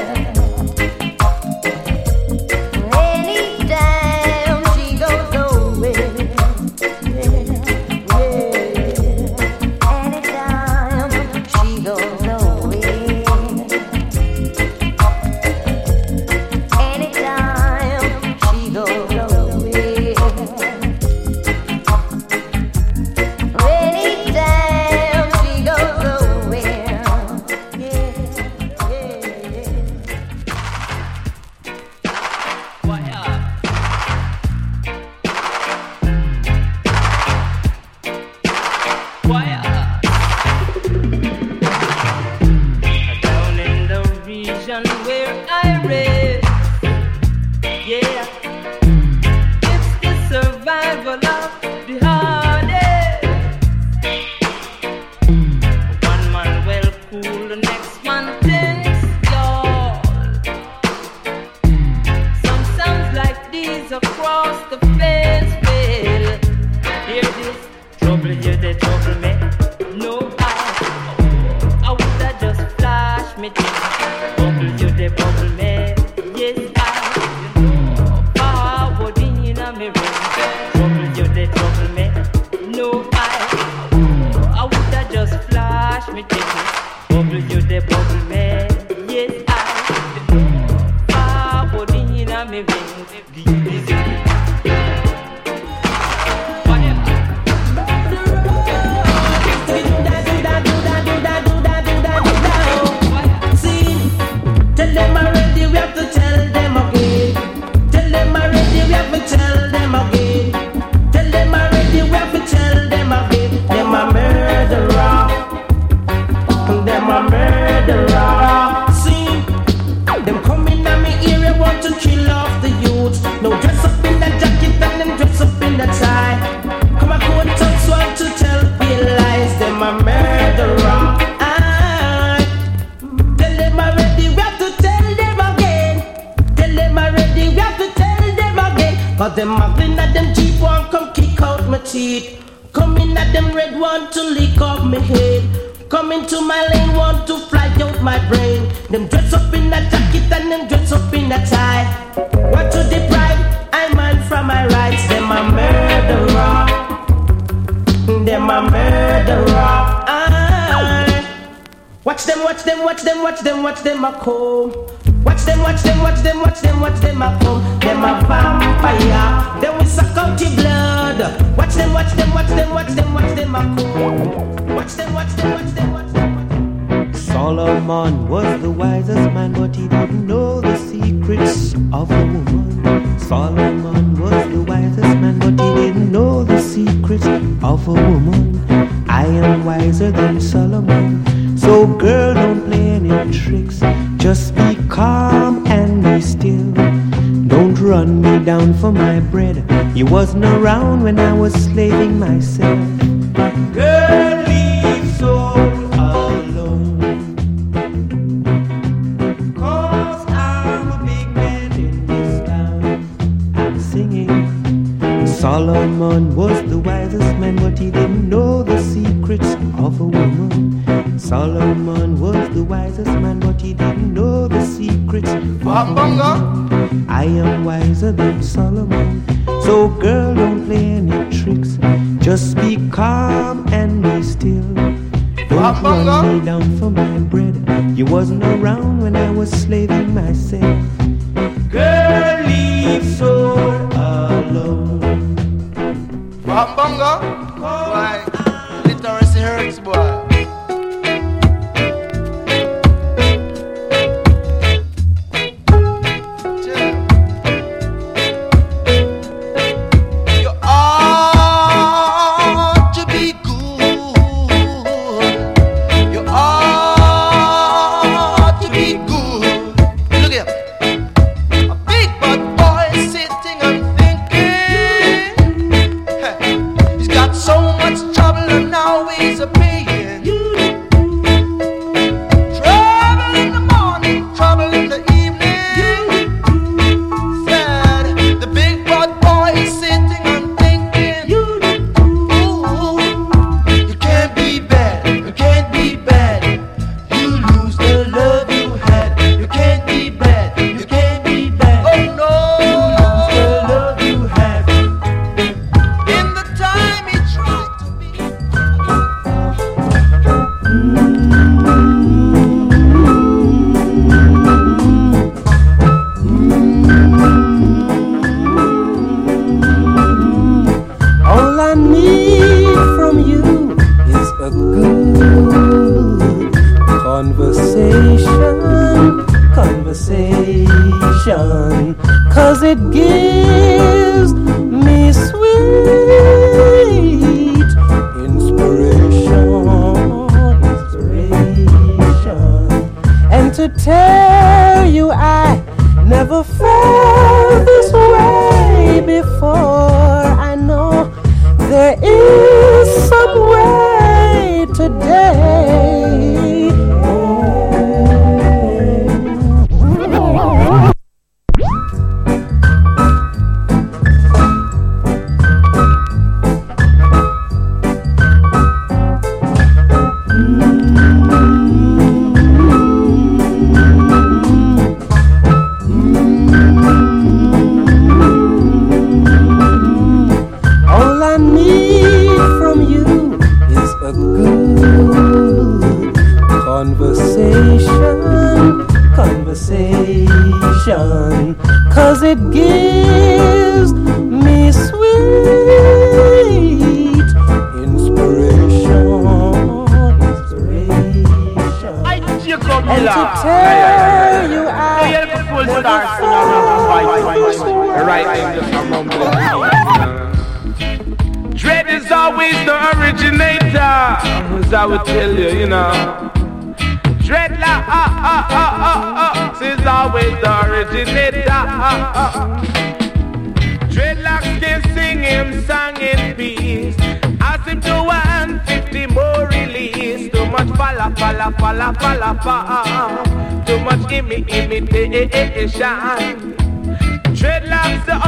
Anytime she goes away. Anytime she goes away. Anytime she goes away. Anytime she goes away.
Down in the region where I live, yeah, it's the survival of the hardest. One man well cool, the next man tense, y'all. Some sounds like these across the fence, well, hear this, trouble you, they trouble me. No, I, I would have just flash me thing. Bubble you, they bubble me. Yes, I, you know, forward in a mirror. Trouble you, they trouble me. No, I, I would have just flash me thing. Bubble you, they bubble me. Yes, I, you know, forward in a mirror.
Tell them already, we have to tell them again. Tell them already, we have to tell them again. Tell them already, we have to tell them again. Them a murderer. Them a murderer. See, them coming at me area want to kill off the youth. No dress up in that jacket and them dress up in that tie. Come on, go and touch one to tell me lies. Them a murderer. Tell them already, we have to tell them again. Tell them already, we have to tell them again. Cause them muggling at them cheap one come kick out my teeth. Coming at them red one to lick off my head. Coming to my lane want to fly out my brain. Them dress up in a jacket and them dress up in a tie. What to deprive? I man from my rights. Them a murderer. Them a murderer. Ah. What Watch them, watch them, watch them, watch them, watch them a come. Watch them, watch them, watch them, watch them, watch them a come. Them a vampire, they will suck out your blood. Watch them, watch them, watch them, watch them, watch them a come. Watch them, watch them, watch them, watch them.
Solomon was the wisest man, but he didn't know the secrets of a woman. Solomon was the wisest man, but he didn't know the secrets of a woman. I am wiser than Solomon, so girl, don't play any tricks. Just be calm and be still. Don't run me down for my bread. You wasn't around when I was slaving myself. Girl, leave soul alone, 'cause I'm a big man in this town. I'm singing. Solomon was the wisest man, but he didn't know the secrets of a woman. Solomon was the wisest man, but he didn't know the secrets of a woman. I am wiser than Solomon, so girl, don't play any tricks. Just be calm and be still. Don't run me down for my bread. You wasn't around when I was slaving myself. Girl, leave soul alone.
Bongo, why? Literacy hurts, boy.
Dreadlocks the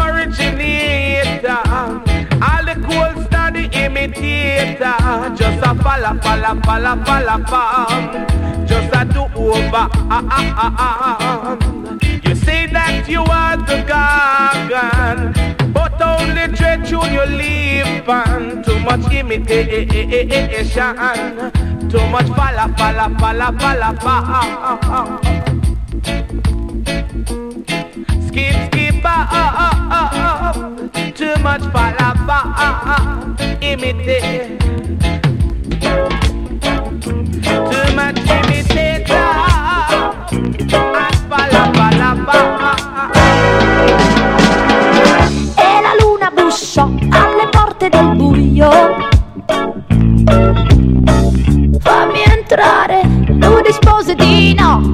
originator, all the cool star the imitator. Just a falla, falla, falla, falla, fam. Just a do over. Ah, ah, ah, ah. You say that you are the gargan, but only dread tune you live on. Too much imitation, too much falla, falla, falla, falla, falla. Skip, skip, up, up, up. Too much falla, falla, imitate. Too much imitator, and falla, falla, falla.
E la luna bussò alle porte del buio. Fammi entrare, lui rispose di no.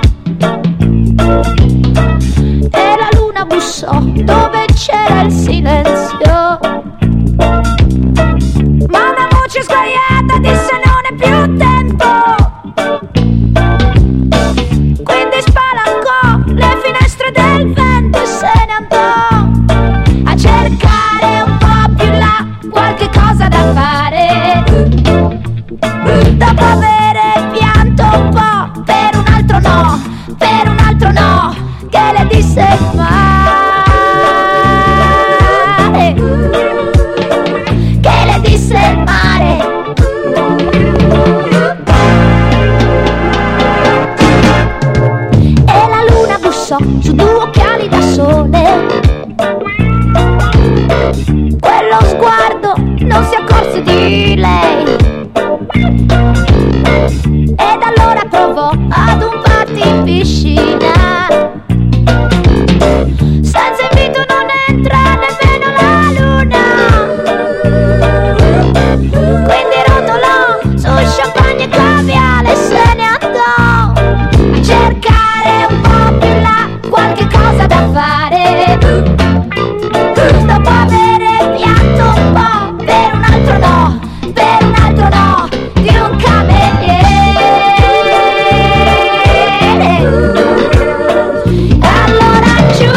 E la luna bussò dove c'era il silenzio. Ma una voce sguaiata disse non è più tempo. Quindi spalancò le finestre del vento e se ne andò a cercare un po' più là qualche cosa da fare. Dopo avere pianto un po' per un altro no, per un altro no, che le disse il mare, che le disse il mare. E la luna bussò su due occhiali da sole. Quello sguardo non si accorse di lei. Ed allora provò ad un party in piscina. Senza invito non entra nemmeno la luna. Quindi rotolò su champagne e caviale e se ne andò a cercare un po' più là qualche cosa da fare. Dopo avere pianto un po' per un altro no, per un altro no di un cameriere. Allora giù,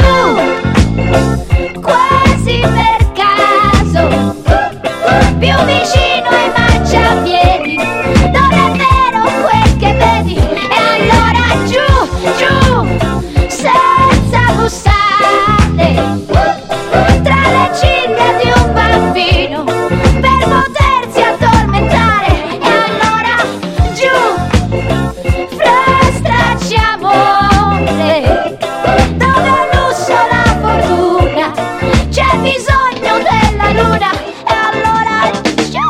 quasi per caso, più vicino ai mangiapiedi, non è vero quel che vedi. E allora giù, giù, senza bussare, tra le ciglia di un bambino per potersi addormentare. E allora giù, frustrarci amore, dove il lusso la fortuna, c'è bisogno della luna. E allora giù,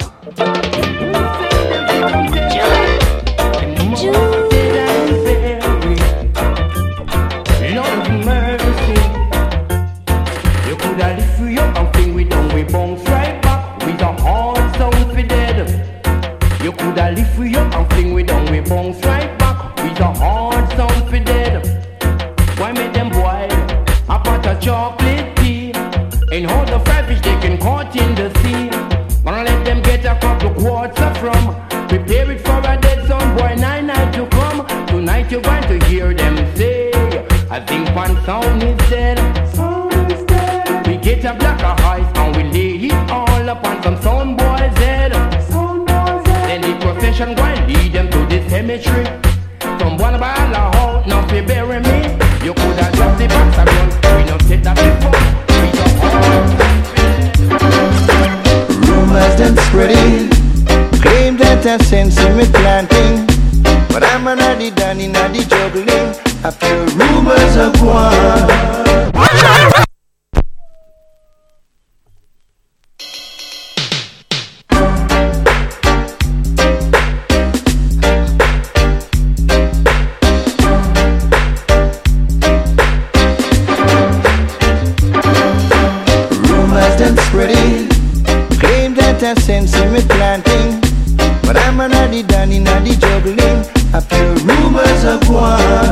giù, giù.
Lord of mercy, you could have lift you up and fling we down, we bounce right back with a hard sound for dead. You could have lift you up and fling we down, we bounce right back with a hard sound for dead. Why make them boil a pot of chocolate tea and hold the fried fish they can caught in the sea? Gonna let them get a couple quarts of rum, prepare it for a dead son boy, nine night to come. Tonight you're going to hear them say, I think one sound is dead. We get a block of ice and we lay it all upon some sound boy's head. Then the procession go and lead them to the cemetery. Some one ball of hoe, now fi bury me. You could have dropped the box and run, we not said that before. We just
Rumors them spreading, claim that I sense in me planting, but I'm an addy danny naddy juggling. I feel rumors of one. Rumors them spreading, claim that I sense in me planting, but I'm an addy danny naddy juggling. I feel rumors of one.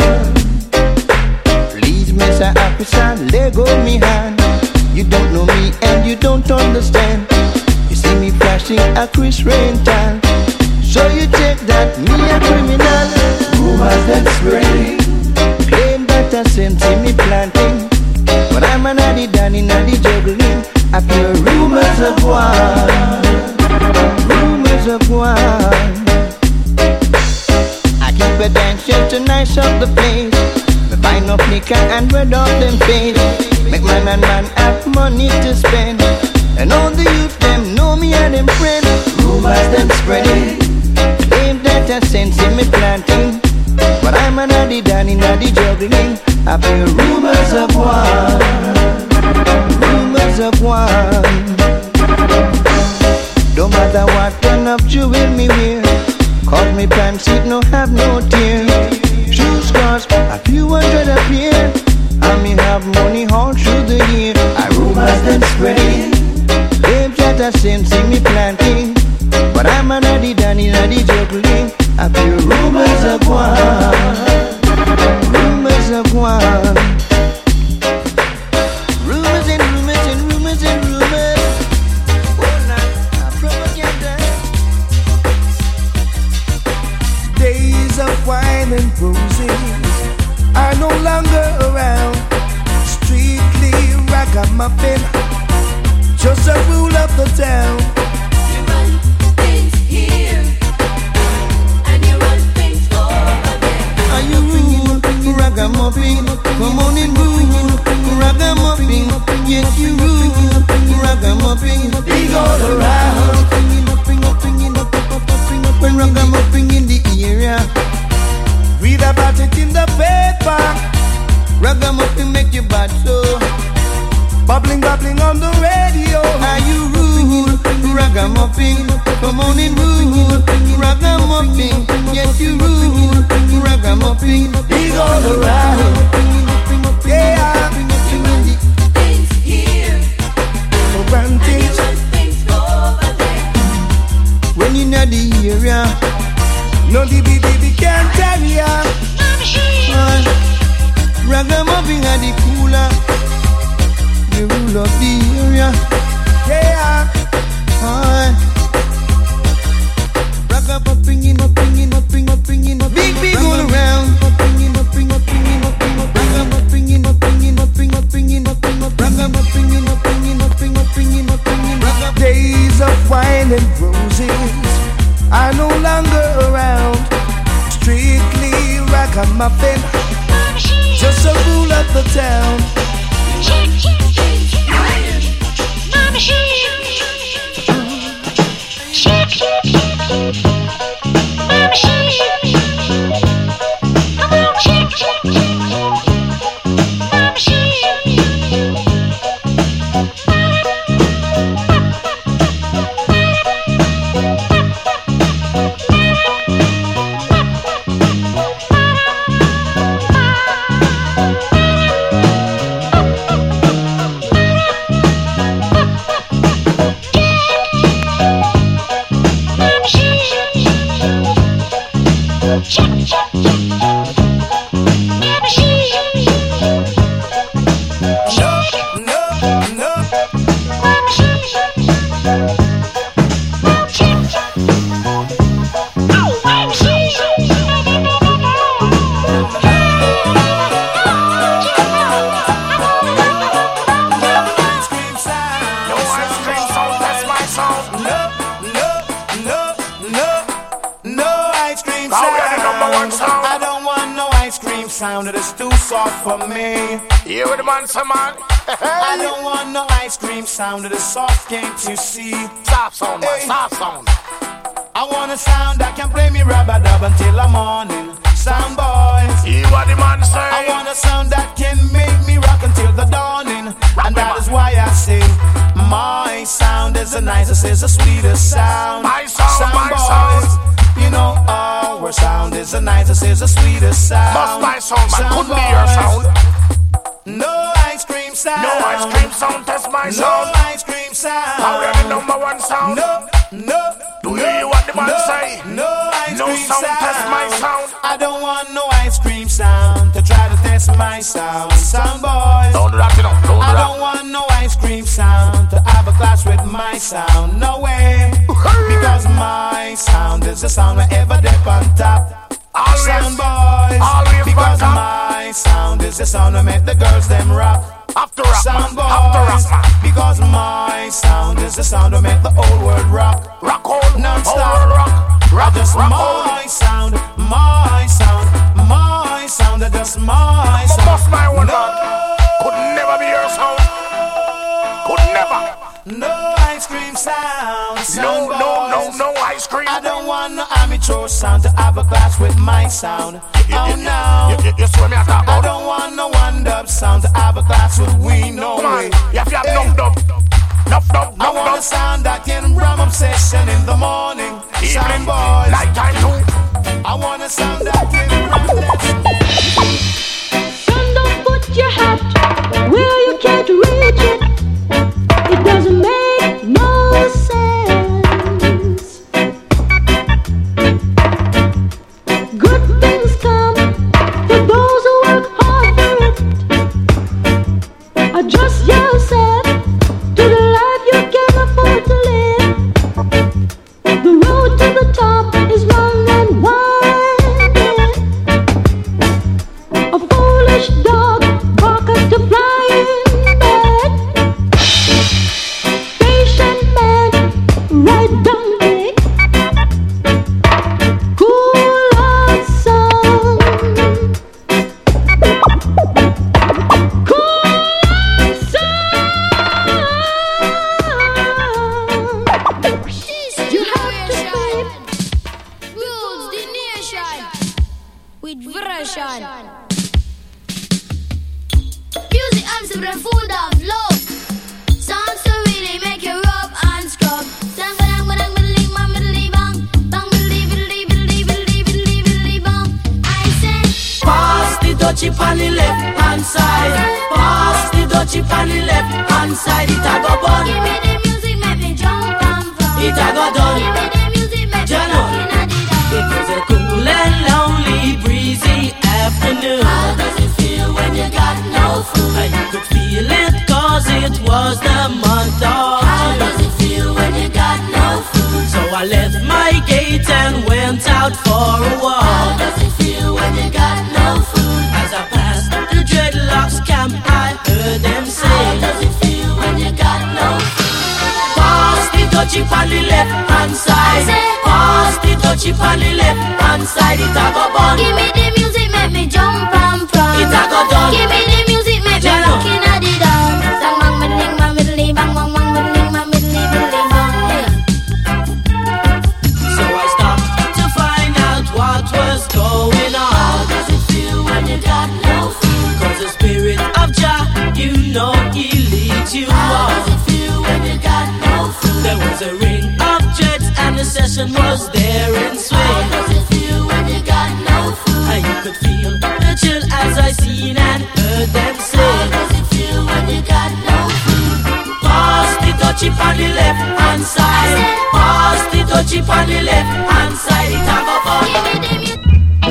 Please, Mister Officer, let go me hand. You don't know me and you don't understand. You see me flashing a Chris Rental, so you take that me a criminal. Rumors that spreading, claim that I sense in me planting, but I'm an addy danny naddy juggling. I feel rumors of one. Rumors of one. Keep a dance just to nice up the place. We find up liquor and red off them face. Make man and man have money to spend. And all the youth them know me and them friend. Rumors them spreading. Aim that a sense in me planting. But I'm an addy danny naddy juggling. I feel rumors of war. Rumors of war. Don't matter what kind of jewel me wear. Cause me pants it no have no tear. True scars, a few hundred a pair. And me have money all through the year. I rumors them spreading. Aim that a sense in me planting. But I'm an addy danny naddy juggling. I feel rumors of war. Rumors of war. Rumors and rumors and rumors and rumors. Oh, nah, propaganda.
Days of wine and roses are no longer around. Strictly ragamuffin, just a rule of the town.
You run things here, and you run things over there.
Are you rule, ragamuffin? Come on and rule, ragamuffin. Yes, you rule, ragamuffin.
Big all around.
When ragamuffin in the area,
read about it in the paper.
Ragamuffin make you bad so.
Bubbling, bubbling on the radio.
Are you rule, ragamuffin? Come on and rule, ragamuffin. Yes, you rule, ragamuffin.
Big all around. Yeah.
Things here,
Run things.
run things over there.
When you know the area,
No D B D B can't tell ya.
uh, ragamuffin are the cooler. The rule of the area.
Yeah.
Uh, ragamuffin in, upping in, upping, upping in, big, big all around. Upping in, upping, upping in, upping, ragamuffin in, upping in, upping, upping in, upping, ragamuffin in, upping in, upping, upping in, upping in, ragamuffin.
Days of wine and roses are no longer around. Strictly ragamuffin, just a rule of the town. I don't want no ice cream sound, it is too soft for me.
You with the man, some man.
I don't want no ice cream sound, it is soft, can't you see?
Soft sound, man, soft sound.
I want a sound that can play me rub-a-dub until the morning. Sound boys.
You what the man say?
I want a sound that can make me rock until the dawning.
Rock
And that
man.
is why I say my sound is the nicest, is the sweetest sound.
My sound, my sound.
You know our sound is the nicest, is the sweetest sound.
Must my sound, man.
Sound
Could be your
boys.
sound.
No ice cream sound.
No ice cream sound, that's my
No
sound.
ice cream sound.
How we are the number one sound?
No, no.
Do you hear what the man
no,
say?
No ice
No
cream
sound, test my sound.
I don't want no ice cream sound to try to test my sound. Sound boys.
Don't do that, you know. Don't do
I
that.
don't want no ice cream sound to have a clash with my sound. No way. Because my sound is the sound wherever dip on top.
Always,
Sound boys.
always
Because
back up.
my sound is the sound that make the girls them rock.
After rock,
Sound
man. After rock,
boys.
man.
Because my sound is the sound that make the whole world rock.
Rock all,
Non-stop.
all rock. Rock,
Just
rock
my
all.
sound, my sound, my sound, just my
But
sound.
must my one
No.
man. Could never be your sound.
your sound to have a clash with my sound. Oh no,
You, you, you swear me at
I don't want no one dub sound to have a clash with we no
Come on,
way.
you have to have no dub. No dub,
I
no
want a
dub.
sound that can ram obsession in the morning. Sound boys,
Nighttime too.
I want a sound that can ram
Son, don't put your hat where you can't reach it. It doesn't make no sense. Good things come for those who work hard for it. Adjust yourself to the life you can afford to live. The road to the top is long and winding. A foolish dog barketh to flying bed. Patient man, right donkey. Cool out sun. Cool out sun. You have to sleep.
Rules the nation with version. Music and some food of love. Songs to really make you rub and scrub. Sang bang bang bang bang bang bang bang bang bang bang. I say
Pass the dutchie on the left hand side. Pass the dutchie on the left hand side. It a go bun.
give me the music, make me jump and from.
It a go done.
Give me the music, make me
Jano.
looking at it.
It was a cool and lonely, breezy afternoon.
How does it feel when you got no food?
And you could feel it cause it was the month of
How
June.
does it feel when you got no food?
So I left my gate and went out for a
How
walk.
does it feel when you got no food?
As I passed the dreadlocks camp, I heard them
How
say,
does it feel when you got no food?
pass the dutchie on the left hand side. Pass the dutchie on the left hand side. It a go bun.
Give me the music, make me jump and from.
It a go done.
Give me the music, make me
Jano.
looking at it down. Sang bang middling bang middly bang bang bang middling bang middly middly bang.
So I stopped to find out what was going
How
on.
does it feel when you got no food?
Cause the spirit of Jah, you know he leads you
How does
on.
it feel when you got no food?
There was a ring of jets and the session was there in
How
swing.
does it feel when you got no food?
And you could feel the chill as I seen and heard them
How
say,
does it feel when you got no food?
pass the dutchie on the left hand side. Pass the dutchie on the left hand side. It a go bun.
Give me the music.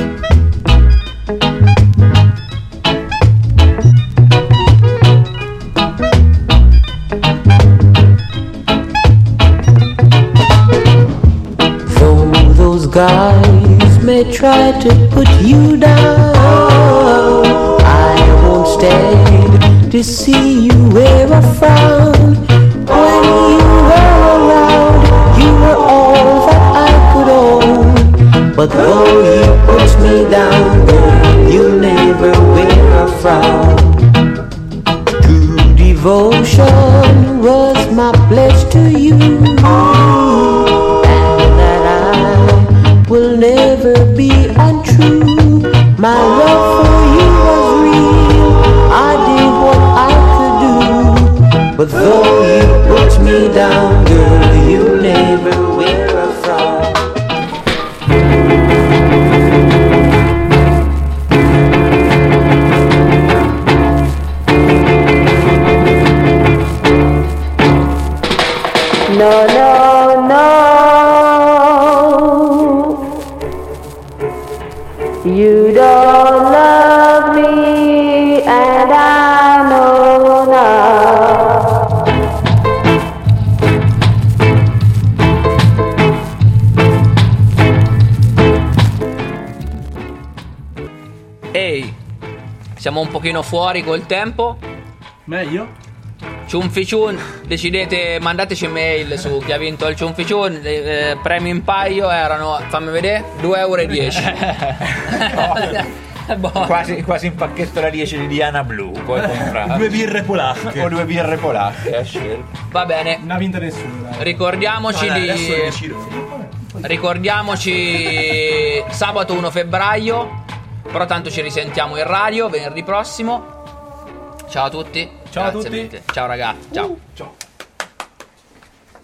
Though those guys may try to put you down, I won't stand to see you wear a frown. When you were around, you were all that I could own. But though you put me down, girl, you never wear a frown. True devotion was my pledge to you, and that I will never be untrue. My love for you was real, I did what I could do. But though you put me down, girl, you never wear a frown. No, no, no. You don't love me, and I know now.
Ehi, siamo un pochino fuori col tempo.
Meglio?
Ciunficiun, decidete, mandateci mail su chi ha vinto il Ciunficiun. eh, Premi in paio erano, fammi vedere, due euro e dieci. Boh.
Quasi, quasi un pacchetto da dieci di Diana Blu puoi comprare.
Due birre polacche.
O due birre polacche a scelta.
Va bene.
Non ha vinto nessuno. dai.
Ricordiamoci
No, dai,
di
adesso decido.
Ricordiamoci sabato primo febbraio. Però tanto ci risentiamo in radio venerdì prossimo. Ciao a tutti.
Ciao a
Grazie
tutti.
mille. Ciao ragazzi. Ciao.
Ciao.